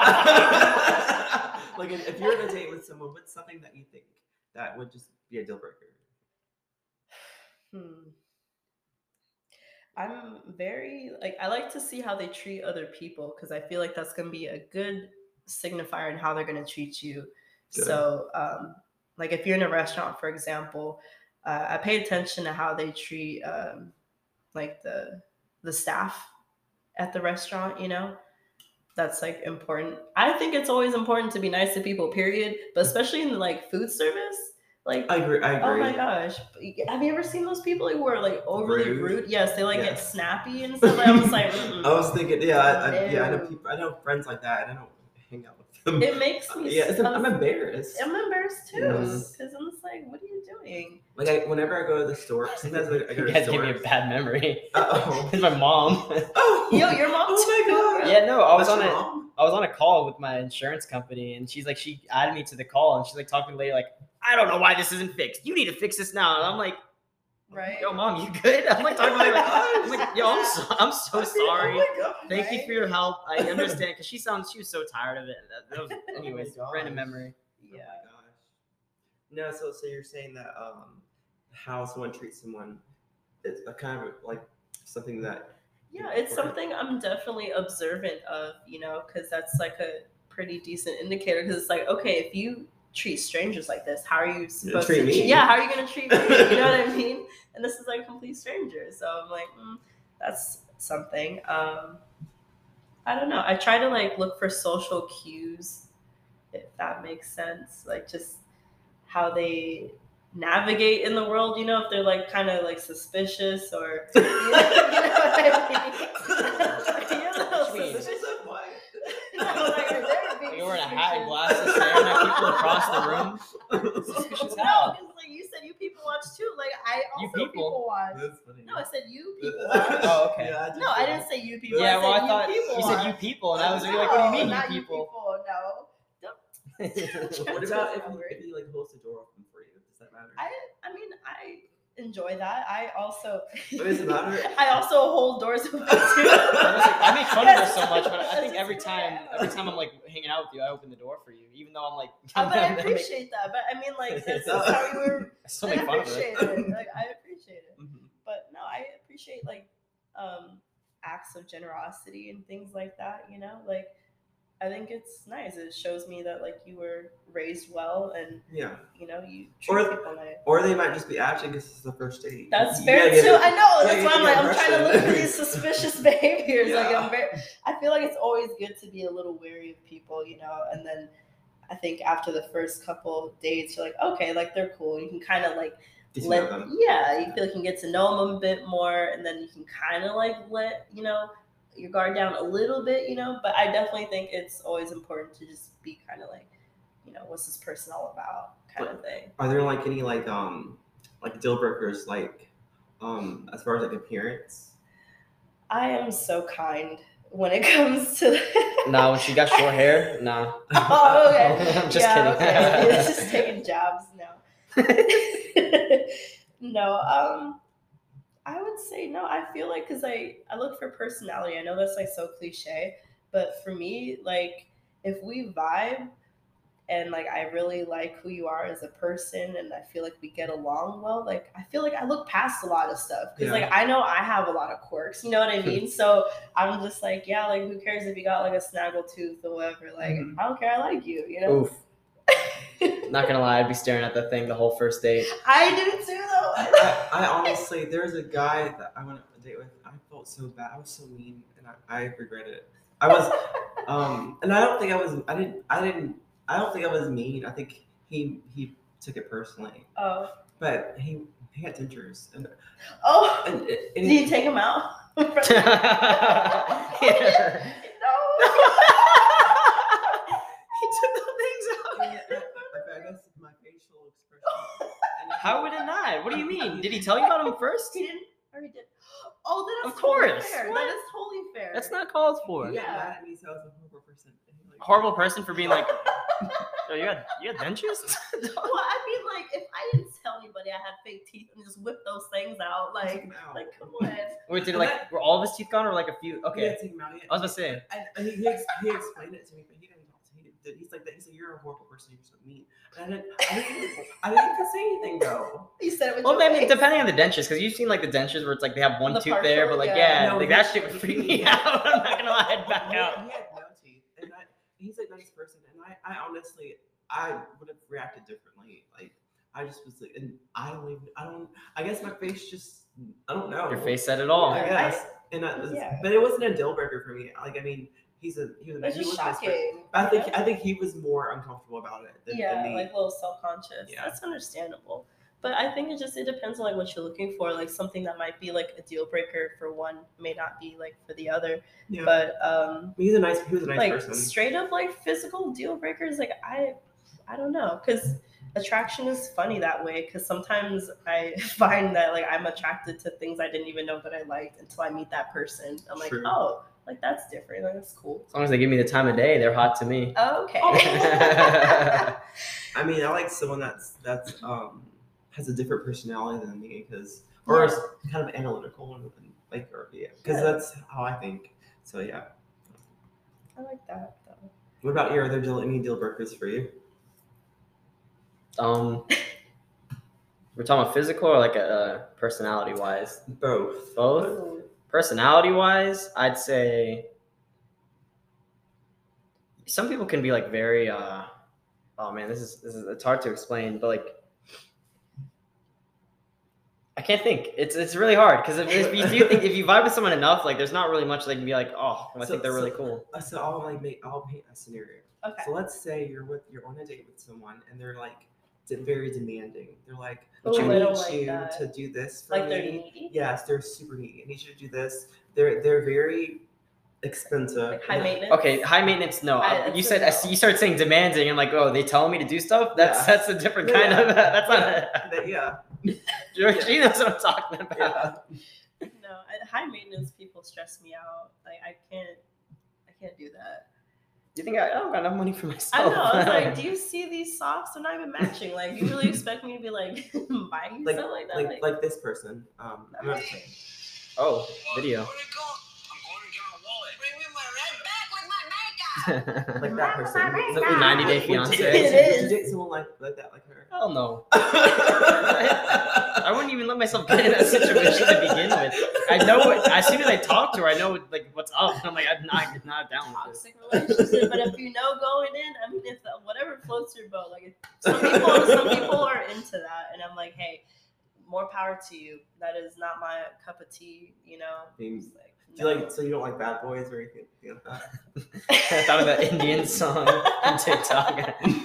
Like if you're on a date with someone, what's something that you think that would just be a deal breaker? I'm very I like to see how they treat other people because I feel like that's gonna be a good signifier in how they're gonna treat you. Good. So, like if you're in a restaurant, for example, I pay attention to how they treat like the staff at the restaurant. You know, that's like important. I think it's always important to be nice to people, period. But especially in like food service. Like I agree. oh my gosh, have you ever seen those people who are like overly rude? Yes, they like get snappy and stuff. I was like, I was thinking, I know people, I know friends like that, and I don't hang out with them. It makes me. I'm embarrassed. I'm embarrassed too, Yes. because I'm just like, what are you doing? Like whenever I go to the store, sometimes I go You to guys the give me store. a bad memory. Uh-oh. It's my mom. Oh, Yo, your mom Oh my too? god. Yeah, no, I was That's on your it. mom? I was on a call with my insurance company, and she added me to the call, and she's like talking to the lady like, I don't know why this isn't fixed. You need to fix this now. And I'm like, Right. yo, mom, you good? I'm like talking to her like, I'm like, yo, I'm so sorry. Oh my god. Thank you for your help. I understand because she was so tired of it. That was, anyways, gosh. random memory. Yeah. Oh my gosh. No, so you're saying that how someone treats someone is a kind of like something that Yeah, it's something I'm definitely observant of, you know, because that's like a pretty decent indicator. Because it's like, okay, if you treat strangers like this, how are you supposed treat to? me. Yeah, how are you gonna treat me? You know what I mean? And this is like a complete stranger, so I'm like, that's something. I don't know. I try to like look for social cues, if that makes sense. Like just how they navigate in the world, you know, if they're like kind of like suspicious or you know what I mean? You know, suspicious of what? No, like they're being You're wearing a hat and suspicious. glasses, staring at people across the room. Suspicious No, how? because like you said, you people watch too. Like I You also people? watch. That's funny. No, I said you people watch. Oh, okay. Yeah, No, I didn't say you people. Yeah, well, I said thought people you said watch. you people, and I was like, what do you mean, you not people? No. What about if you like holds the door open for you? Does that matter? I mean, I enjoy that. I also. What does it matter? I also hold doors open too. I make fun of her so much, but I think every time I'm like hanging out with you, I open the door for you, even though I'm like. But I appreciate that. But I mean, like this is how you were. I still I make fun of appreciate her. it. Like I appreciate it. Mhm. But no, I appreciate like acts of generosity and things like that. You know, like I think it's nice. It shows me that like you were raised well, and Yeah. you know you Or- treat people nice. Or they might just be acting because it's the first date. That's You fair gotta get too. it- I know. yeah, That's you why I'm get like, I'm trying to look for impression. these suspicious behaviors. Like Yeah. I feel like it's always good to be a little wary of people, you know. And then I think after the first couple dates, you're like, okay, like they're cool. You can kind of like Get to know let, them. yeah, you feel like you can get to know them a bit more, and then you can kind of like let your guard down a little bit, you know. But I definitely think it's always important to just be kind of like, what's this person all about, kind of thing. Are there like any like deal breakers like as far as like appearance? I am so kind when it comes to. Nah, when she got short hair, nah. Oh, okay. I'm just kidding. Okay. It's just taking jobs now. No, I would say no. I feel like because I look for personality. I know that's like so cliche, but for me, like if we vibe and like I really like who you are as a person and I feel like we get along well, like I feel like I look past a lot of stuff because like I know I have a lot of quirks, you know what I mean? So I'm just like, yeah, like who cares if you got like a snaggle tooth or whatever, like I don't care, I like you, you know? Oof. Not gonna lie, I'd be staring at that thing the whole first date. I do too though. I honestly, there's a guy that I went on a date with. I felt so bad. I was so mean, and I regret it. I was, and I don't think I was. I don't think I was mean. I think he took it personally. Oh. But he had dentures. And did you take him out? No. He took the things out. I guess my facial expression. How would it not? What do you mean? Did he tell you about him first? He didn't, or he did. Oh, then that's Of course. totally fair. What? That is totally fair. That's not called for. He got mad at me, so I was a horrible person. And he, like, Horrible person for being like, oh, you had dentures? Well, I mean, like, if I didn't tell anybody I had fake teeth and just whip those things out, like come on. Wait, did were all of his teeth gone or like a few? Yeah, Okay. take him out. I was about to say. And he explained it to me, but he didn't. He's like, you're a horrible person. You're so mean. And I didn't even say anything though. You said it with Well, your I mean, face. depending on the dentures, because you've seen like the dentures where it's like they have one The tooth there, but partial, like yeah. No, like that shit would freak me out. I'm not gonna lie, I'd back out. He had no teeth, and he's a nice person, and I honestly, I would have reacted differently. Like I just was like, and I guess my face just, I don't know. Your face said it all. I guess, but it wasn't a deal breaker for me. Like I mean, he was It's just a nice person. shocking. I think he was more uncomfortable about it than me. Like a little self-conscious. Yeah. That's understandable. But I think it depends on like what you're looking for. Like something that might be like a deal breaker for one may not be like for the other. Yeah. But he was a nice like person. straight up like physical deal breakers, like I don't know, because attraction is funny that way. Because sometimes I find that like I'm attracted to things I didn't even know that I liked until I meet that person. I'm like, True. oh, like that's different. Like that's cool. As long as they give me the time of day, they're hot to me. Oh, okay. I mean, I like someone that's has a different personality than me, or is kind of analytical and like, because that's how I think. So yeah. I like that though. What about you? Are there any deal breakers for you? We're talking about physical or like a personality wise? Both. Both. Personality wise, I'd say some people can be like very oh man, this is it's hard to explain, but like I can't think. It's really hard because if you vibe with someone enough, like there's not really much they can be like, oh, I think they're really cool. So I'll paint a scenario. Okay. So let's say you're on a date with someone and they're like very demanding. They're like, Oh, I I need don't like you that. to do this for Like me. they're needy? Yes, they're super needy. I need you to do this. They're very expensive. Like high maintenance. Okay, high maintenance. No, you said you started saying demanding. I'm like, oh, they telling me to do stuff. That's a different kind of. That's not. Yeah. She knows what I'm talking about. No, high maintenance people stress me out. Like I can't do that. You think I don't got enough money for myself? I know. I was like, do you see these socks? They're not even matching. Like, you really expect me to be like buying you stuff like that? Like this person. Oh, video. Like that person. Is that the 90 Day Fiance? Would you date someone like that, like her? Hell no. I wouldn't even let myself get in that situation to begin with. I know as soon as I talk to her, I know like what's up. I'm like, I'm not down with this. Toxic relationship, but if you know going in, I mean, if whatever floats your boat, like some people are into that, and I'm like, hey, more power to you. That is not my cup of tea, you know. Seems- Like, Do you like? So you don't like bad boys or anything like that? I thought of that Indian song on TikTok.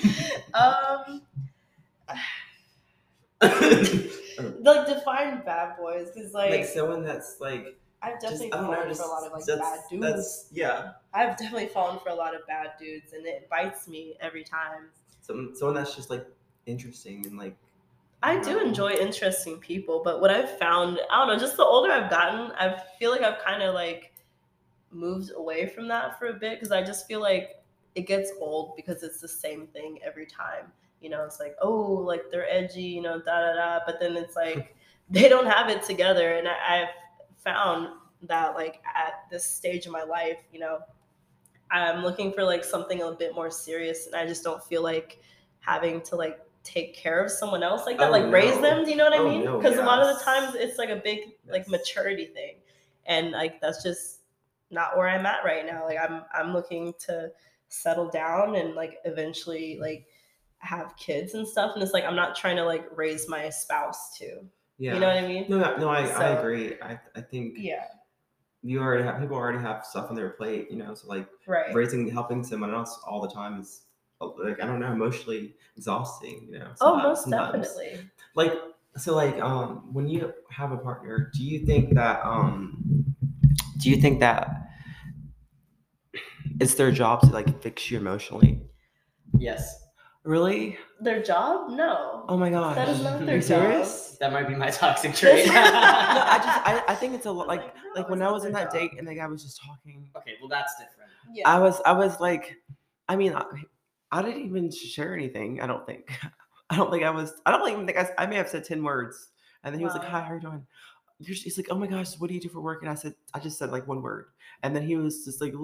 Like define bad boys, because like someone that's like. I've definitely I don't know, fallen for a lot of like bad dudes. Yeah. I've definitely fallen for a lot of bad dudes, and it bites me every time. Someone that's just like interesting and like. I do enjoy interesting people, but what I've found, I don't know, just the older I've gotten, I feel like I've kind of like moved away from that for a bit, because I just feel like it gets old because it's the same thing every time. You know, it's like, oh, like they're edgy, you know, da da da, but then it's like they don't have it together. And I've found that like at this stage of my life, you know, I'm looking for like something a bit more serious, and I just don't feel like having to like take care of someone else like that, raise them. Do you know what I mean? Because a lot of the times it's like a big like maturity thing, and like that's just not where I'm at right now. Like I'm looking to settle down and like eventually like have kids and stuff, and it's like I'm not trying to like raise my spouse too. Yeah. You know what I mean? No, I agree. I think Yeah. People already have stuff on their plate, you know, so like Right. helping someone else all the time is like, I don't know, emotionally exhausting, you know. Most sometimes. definitely. Like, so like, when you have a partner, do you think that it's their job to like fix you emotionally? Yes. Really? Their job? No. Oh my gosh. That is not Are their you job. serious? That might be my toxic trait. No, I think it's a lot like no, when it's I not was in their that job. date and the guy was just talking. Okay, well that's different. Yeah. I was like, I mean, I didn't even share anything. I don't think I don't even think I may have said 10 words. And then he was like, Wow. hi, how are you doing? He's like, oh my gosh, what do you do for work? And I just said like one word. And then he was just like,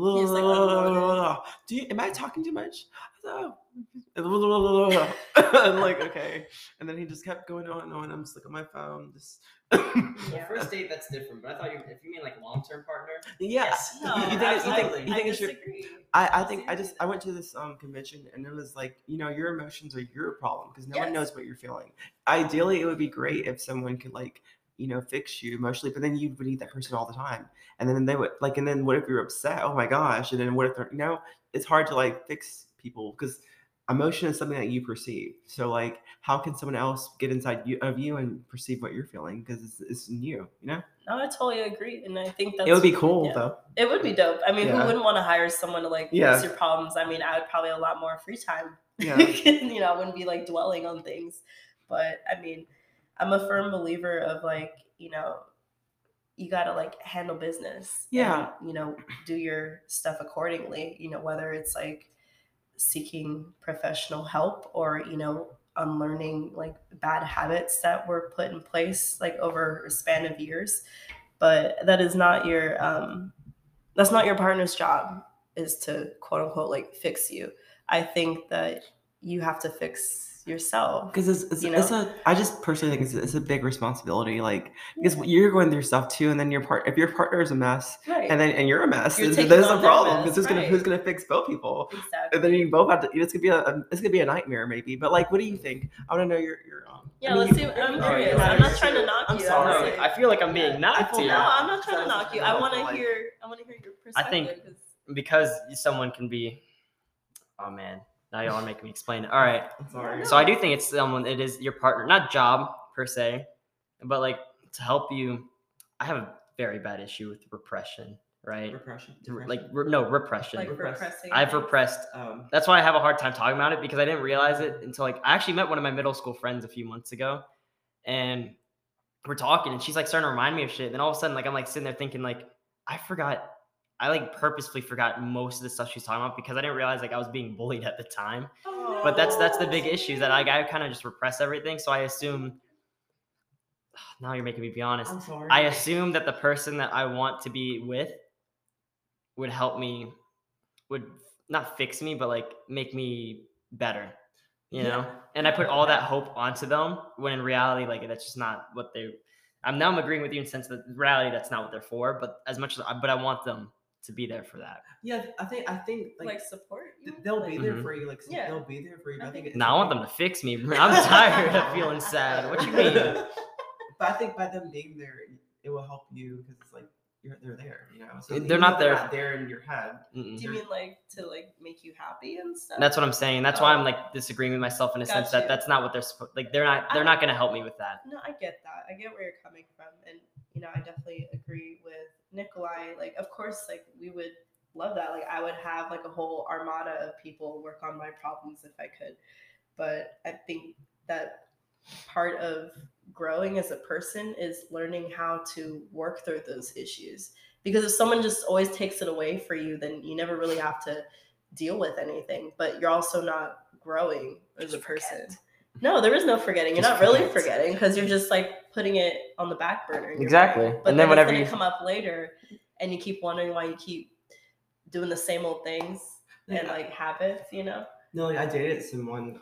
am I talking too much? I said, oh. I'm like, okay. And then he just kept going on and on. I'm just like on my phone, just Well, first date, that's different. But I thought if you mean like long-term partner. yes. No, you think absolutely. it's your disagree. I went to this convention and it was like, you know, your emotions are your problem because no one Yes. knows what you're feeling. Ideally, it would be great if someone could like, you know, fix you emotionally, but then you would need that person all the time. And then they would like, and then what if you're upset? Oh my gosh. And then what if they're, you know, it's hard to like fix people because emotion is something that you perceive. So like, how can someone else get inside of you and perceive what you're feeling? Because it's in you, you know? No, I totally agree. And I think that's It would be cool yeah. though. It would be dope. I mean, Yeah. who wouldn't want to hire someone to like Yeah. fix your problems? I mean, I would probably have a lot more free time. Yeah. You know, I wouldn't be like dwelling on things. But I mean, I'm a firm believer of like, you know, you got to like handle business. Yeah. And, you know, do your stuff accordingly, you know, whether it's like seeking professional help or, you know, unlearning like bad habits that were put in place like over a span of years. But that is not your that's not your partner's job, is to quote unquote like fix you. I think that you have to fix yourself. Because I just personally think it's a big responsibility, like because you're going through stuff too, and then if your partner is a mess, Right. and you're a mess, You're there's taking a on their problem. mess, Because right. who's gonna fix both people? Exactly. And then you both have to. It's gonna be a nightmare maybe. But like, what do you think? I want to know your. Yeah, I mean, let's see. I'm all right, curious. go ahead. I'm not trying to knock I'm you. sorry. I'm No, just I feel like I'm being knocked feel here. no, I'm not trying to knock you. I want to Like- hear. I want to hear your perspective. think- 'cause- Because someone can be. Oh man, now y'all are making me explain it. All right. I'm sorry. So I do think it's someone. It is your partner, not job per se, but like to help you. I have a very bad issue with repression, right? Repression. Like repression. like Repressed. repressing. I've things. repressed. That's why I have a hard time talking about it because I didn't realize it until like I actually met one of my middle school friends a few months ago, and we're talking, and she's like starting to remind me of shit. Then all of a sudden, like I'm like sitting there thinking like I like purposefully forgot most of the stuff she's talking about because I didn't realize like I was being bullied at the time. But that's the big issue that like I kind of just repress everything. So I assume. Now you're making me be honest. I'm sorry. I assume that the person that I want to be with would help me, would not fix me, but like make me better, you know? And I put all that hope onto them when in reality, like that's just not what I'm agreeing with you in the sense that in reality that's not what they're for, but as much as I want them to be there for that. Yeah, I think like support you? they'll be there Mhm. for you. Like Yeah. they'll be there for you. But I think it's No, I want them to fix me. I'm tired of feeling sad. What you mean? But I think by them being there, it will help you because it's like they're there. So They're even not if there. Not there in your head. Mm-mm. Do you mean like to like make you happy and stuff? That's what I'm saying. That's why I'm like disagreeing with myself in a sense that Gotcha. that's not what they're supposed. Like they're not going to help me with that. No, I get that. I get where you're coming from, and I definitely agree with Nikolai. Like, of course, like we would love that. Like, I would have like a whole armada of people work on my problems if I could. But I think that part of growing as a person is learning how to work through those issues. Because if someone just always takes it away for you, then you never really have to deal with anything. But you're also not growing as a person. No, there is no forgetting. You're not really forgetting because you're just like putting it on the back burner. in your Exactly. brain. But And then then whenever it's you- gonna come up later, and you keep wondering why you keep doing the same old things and Yeah. like habits. No, like I dated someone,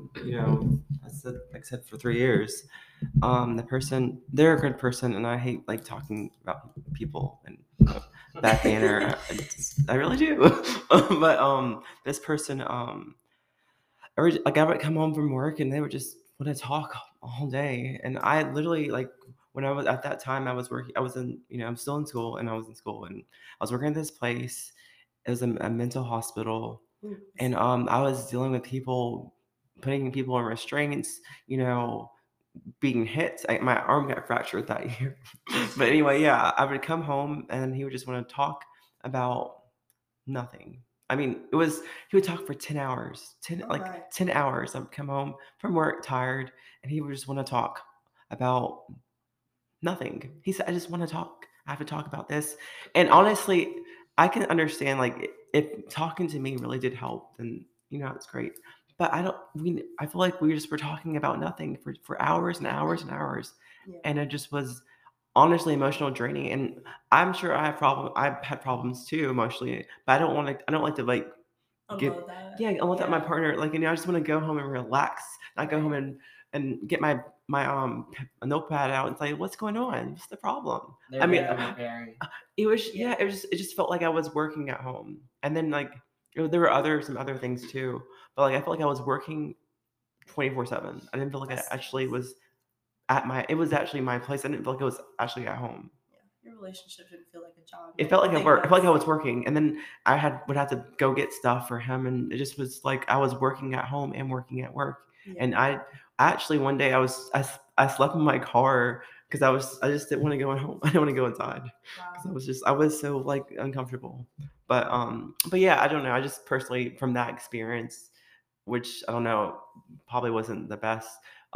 I said for 3 years. The person, they're a good person, and I hate like talking about people in a bad manner. I really do. But this person, I would come home from work and they would just want to talk all day, and I literally like when I was at that time I was working. I was in, I'm still in school, and I was in school, and I was working at this place. It was a mental hospital. And I was dealing with people, putting people in restraints, being hit. My arm got fractured that year. But anyway, yeah, I would come home and he would just want to talk about nothing. I mean, he would talk for 10 hours, 10 hours. I would come home from work tired, and he would just want to talk about nothing. He said, I just want to talk. I have to talk about this. And honestly, I can understand, like, if talking to me really did help, then, it's great. But I feel like we just were talking about nothing for hours and hours and hours. Yeah. And it just was honestly emotional draining. And I'm sure I've had problems too emotionally, but I don't like to like give, I want that my partner, like, I just want to go home and relax, not go home and get my notepad out and say, what's going on? What's the problem? It just felt like I was working at home. And then like, there were some other things too, but like, I felt like I was working 24/7. I didn't feel like I actually was it was actually my place. I didn't feel like it was actually at home. Your relationship didn't feel like a job. It felt like I felt like I was working, and then I would have to go get stuff for him, and it just was like I was working at home and working at work. Yeah. And I actually one day I slept in my car because I just didn't want to go home. I didn't want to go inside because I was so like uncomfortable. But yeah, I don't know. I just personally, from that experience, which I don't know, probably wasn't the best.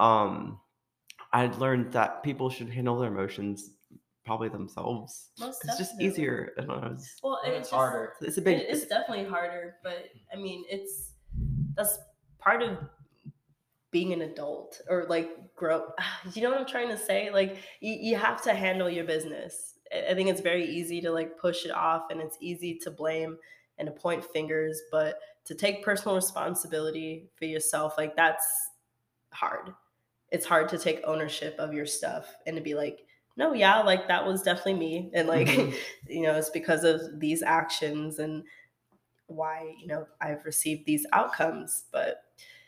I learned that people should handle their emotions probably themselves. Most It's just definitely. easier. I don't know. It's harder. It's a big. It's definitely harder, but I mean, that's part of being an adult or like grow. You know what I'm trying to say? Like you have to handle your business. I think it's very easy to like push it off, and it's easy to blame and to point fingers, but to take personal responsibility for yourself, like that's hard. It's hard to take ownership of your stuff and to be like, no, yeah, like that was definitely me. And like, it's because of these actions and why, I've received these outcomes. But,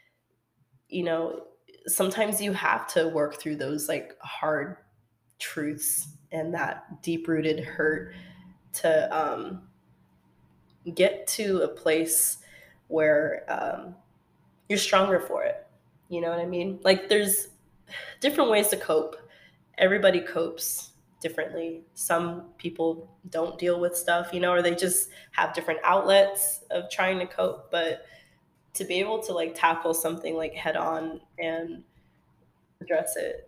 sometimes you have to work through those like hard truths and that deep rooted hurt to get to a place where you're stronger for it. You know what I mean? Like there's different ways to cope. Everybody copes differently. Some people don't deal with stuff, or they just have different outlets of trying to cope. But to be able to like tackle something like head on and address it.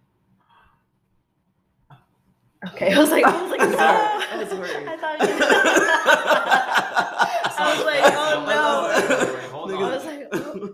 Okay, I was like, I'm sorry. I was worried. I thought I was like, oh no. Hold I on. was like,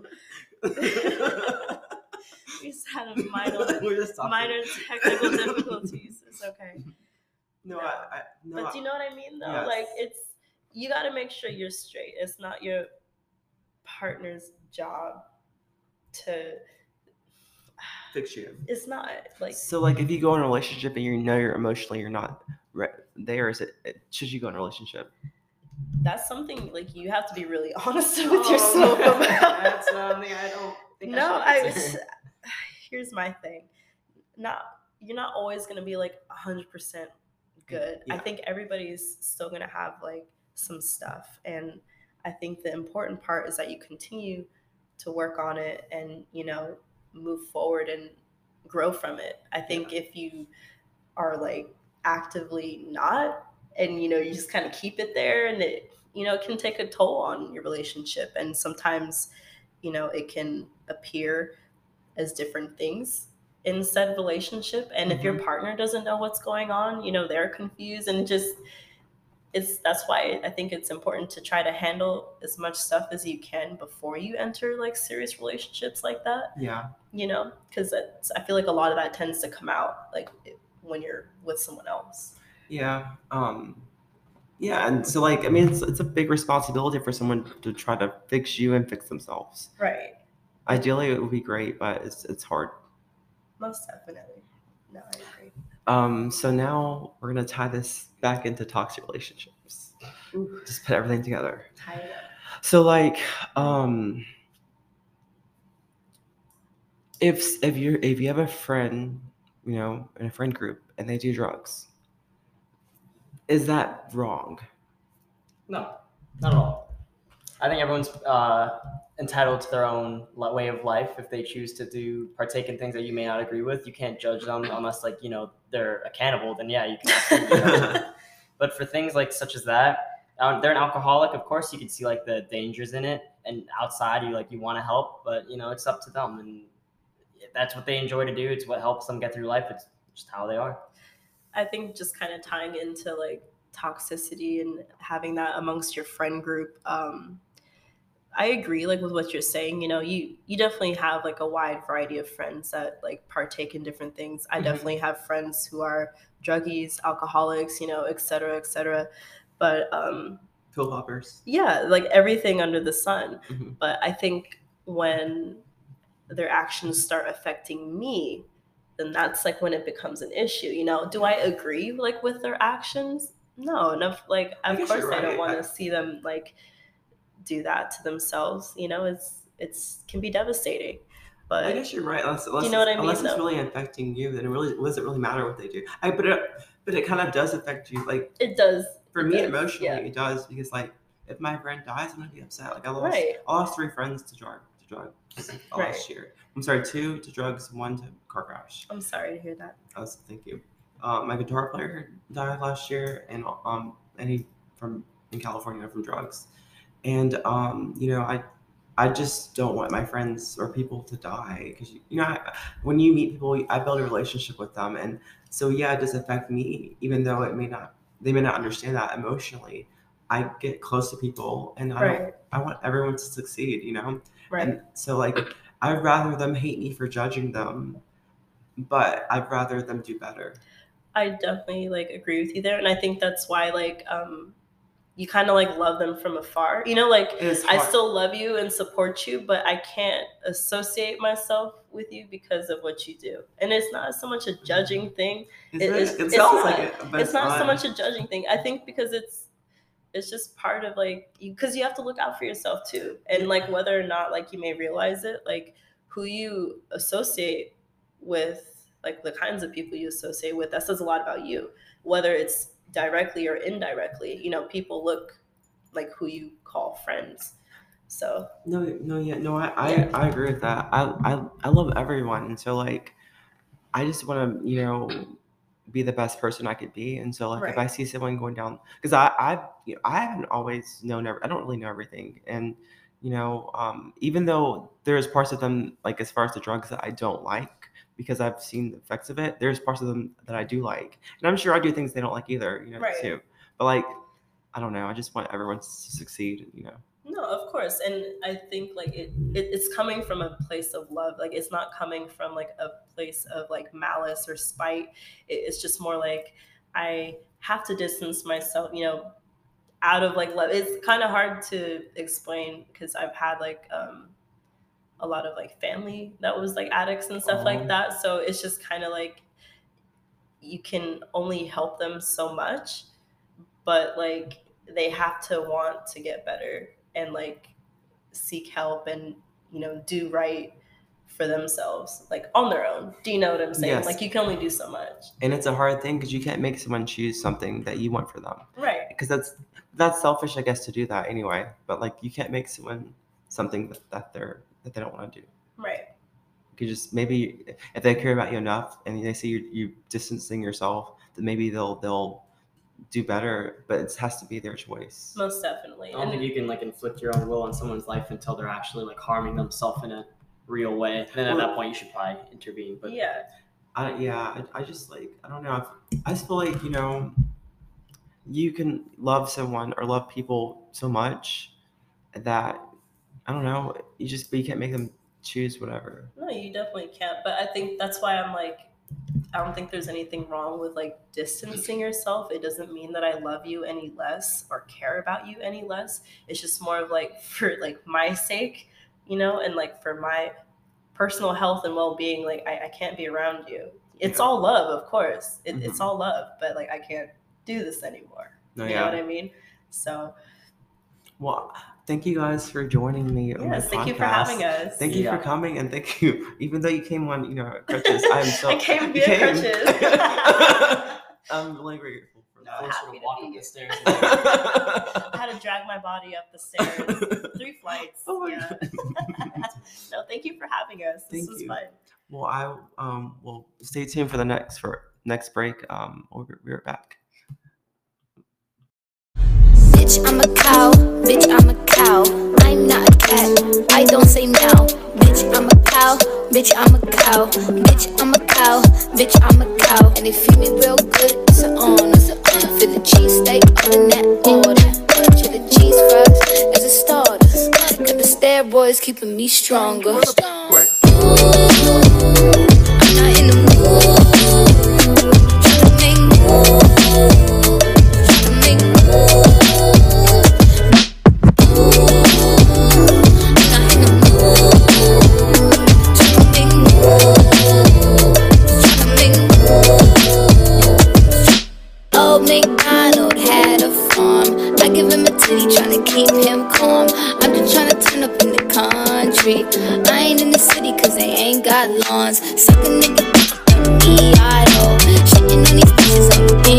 oh. We just had a minor technical difficulties. It's okay. No. But do you know what I mean, though? Yes. Like, you got to make sure you're straight. It's not your partner's job to. fix you. It's not like So like if you go in a relationship and you know you're emotionally you're not there, is it should you go in a relationship? that's something like you have to be really honest with yourself about. That's something I don't think No, I should consider. here's my thing. You're not always gonna be like 100% good. I Yeah. think everybody's still gonna have like some stuff, and I think the important part is that you continue to work on it and move forward and grow from it. I think if you are like actively not, and you just kind of keep it there, and it can take a toll on your relationship, and sometimes it can appear as different things in said relationship, and if your partner doesn't know what's going on, they're confused, and that's why I think it's important to try to handle as much stuff as you can before you enter like serious relationships like that. Yeah. Because I feel like a lot of that tends to come out like when you're with someone else. Yeah. Yeah, and so like I mean it's a big responsibility for someone to try to fix you and fix themselves. Right. Ideally it would be great, but it's hard. Most definitely. No, I agree. So now we're gonna tie this back into toxic relationships. Just put everything together. Tie it up. So like, if you have a friend, in a friend group and they do drugs, is that wrong? No, not at all. I think everyone's entitled to their own way of life. If they choose to partake in things that you may not agree with, you can't judge them unless they're a cannibal. Then yeah, you can absolutely judge them. But for things like such as that, they're an alcoholic. Of course, you can see like the dangers in it, and outside you want to help, but it's up to them, and that's what they enjoy to do. It's what helps them get through life. It's just how they are. I think just kind of tying into like toxicity and having that amongst your friend group. I agree like with what you're saying. You definitely have like a wide variety of friends that like partake in different things. I definitely have friends who are druggies, alcoholics, et cetera, et cetera. But Pill poppers. yeah, like everything under the sun. But I think when their actions start affecting me, then that's like when it becomes an issue. Do I agree like with their actions? No, enough. Like of guess course you're I don't right. want to see them like do that to themselves. It's can be devastating. But I guess you're right. Unless, you know what I mean, unless it's though? really affecting you, then it doesn't really matter what they do. But it kind of does affect you. Like it does. for It me, does, emotionally, yeah. it does because like if my friend dies, I'm gonna be upset. Like I Right. lost 3 friends to drugs Right. last year. I'm sorry, 2 to drugs, 1 to car crash. I'm sorry to hear that. Thank you. My guitar player died last year, and he in California from drugs, and I just don't want my friends or people to die because when you meet people, I build a relationship with them, and so yeah, it does affect me, even though they may not understand that emotionally. I get close to people, and I want everyone to succeed, Right. and so like I'd rather them hate me for judging them, but I'd rather them do better. I definitely like agree with you there, and I think that's why like you kind of like love them from afar. Like It's I hard. still love you and support you, but I can't associate myself with you because of what you do. And it's not so much a judging thing. It sounds like it, but It's not so not. much a judging thing. I think because it's just part of like because you have to look out for yourself too, and like whether or not like you may realize it, like who you associate with, like the kinds of people you associate with, that says a lot about you, whether it's directly or indirectly. People look like who you call friends. So I agree with that. I love everyone, and so like I just want to be the best person I could be, and so like if I Right. see someone going down, because I haven't always known I don't really know everything, and even though there's parts of them like as far as the drugs that I don't like because I've seen the effects of it, there's parts of them that I do like, and I'm sure I do things they don't like either, Right. too. But like I don't know, I just want everyone to succeed, no, of course. And I think like it's coming from a place of love. Like it's not coming from like a place of like malice or spite. It's just more like I have to distance myself, out of like love. It's kind of hard to explain because I've had like a lot of like family that was like addicts and stuff like that. So it's just kind of like you can only help them so much, but like they have to want to get better and like seek help and, you know, do right for themselves, like on their own. Do you know what I'm saying? Yes. Like you can only do so much. And it's a hard thing because you can't make someone choose something that you want for them. Right. Because that's selfish, I guess, to do that anyway. But like you can't make someone something that they don't want to do. Right. You just maybe if they care about you enough and they see you distancing yourself, then maybe they'll do better. But it has to be their choice. Most definitely. I don't think you can like inflict your own will on someone's life until they're actually like harming themselves in a real way. Then at that point you should probably intervene. But yeah. I just like I don't know. I just feel like, you know, you can love someone or love people so much that I don't know. But you can't make them choose whatever. No, you definitely can't. But I think that's why I'm like, I don't think there's anything wrong with like distancing yourself. It doesn't mean that I love you any less or care about you any less. It's just more of like for like my sake, you know, and like for my personal health and well-being, like I can't be around you. It's all love, of course. It's all love, but like I can't do this anymore. You know what I mean? So, well, thank you guys for joining me on my podcast. Thank you for having us. Thank you for coming, and thank you. Even though you came on, you know, crutches, I'm so. I came via crutches. I'm really grateful for that. Happy to walk up the stairs. I had to drag my body up the stairs, 3 flights. Oh my God. No, thank you for having us. This was fun. Well, well, stay tuned for the next break. We'll be right back. Bitch, I'm a cow. Bitch, I'm a cow. I'm not a cat. I don't say meow. Bitch, I'm a cow. Bitch, I'm a cow. Bitch, I'm a cow. Bitch, I'm a cow. And they feed me real good. It's an honor. For the cheesesteak, all in that order. To the cheese fries as a starter. Got the steroids keeping me stronger. I'm not in the mood to make moves. To make moves. Old MacDonald had a farm. I give him a titty, tryna keep him calm. I'm just tryna turn up in the country. I ain't in the city cause they ain't got lawns. Suck a nigga, E-I-O. Shaking on these bitches, I'm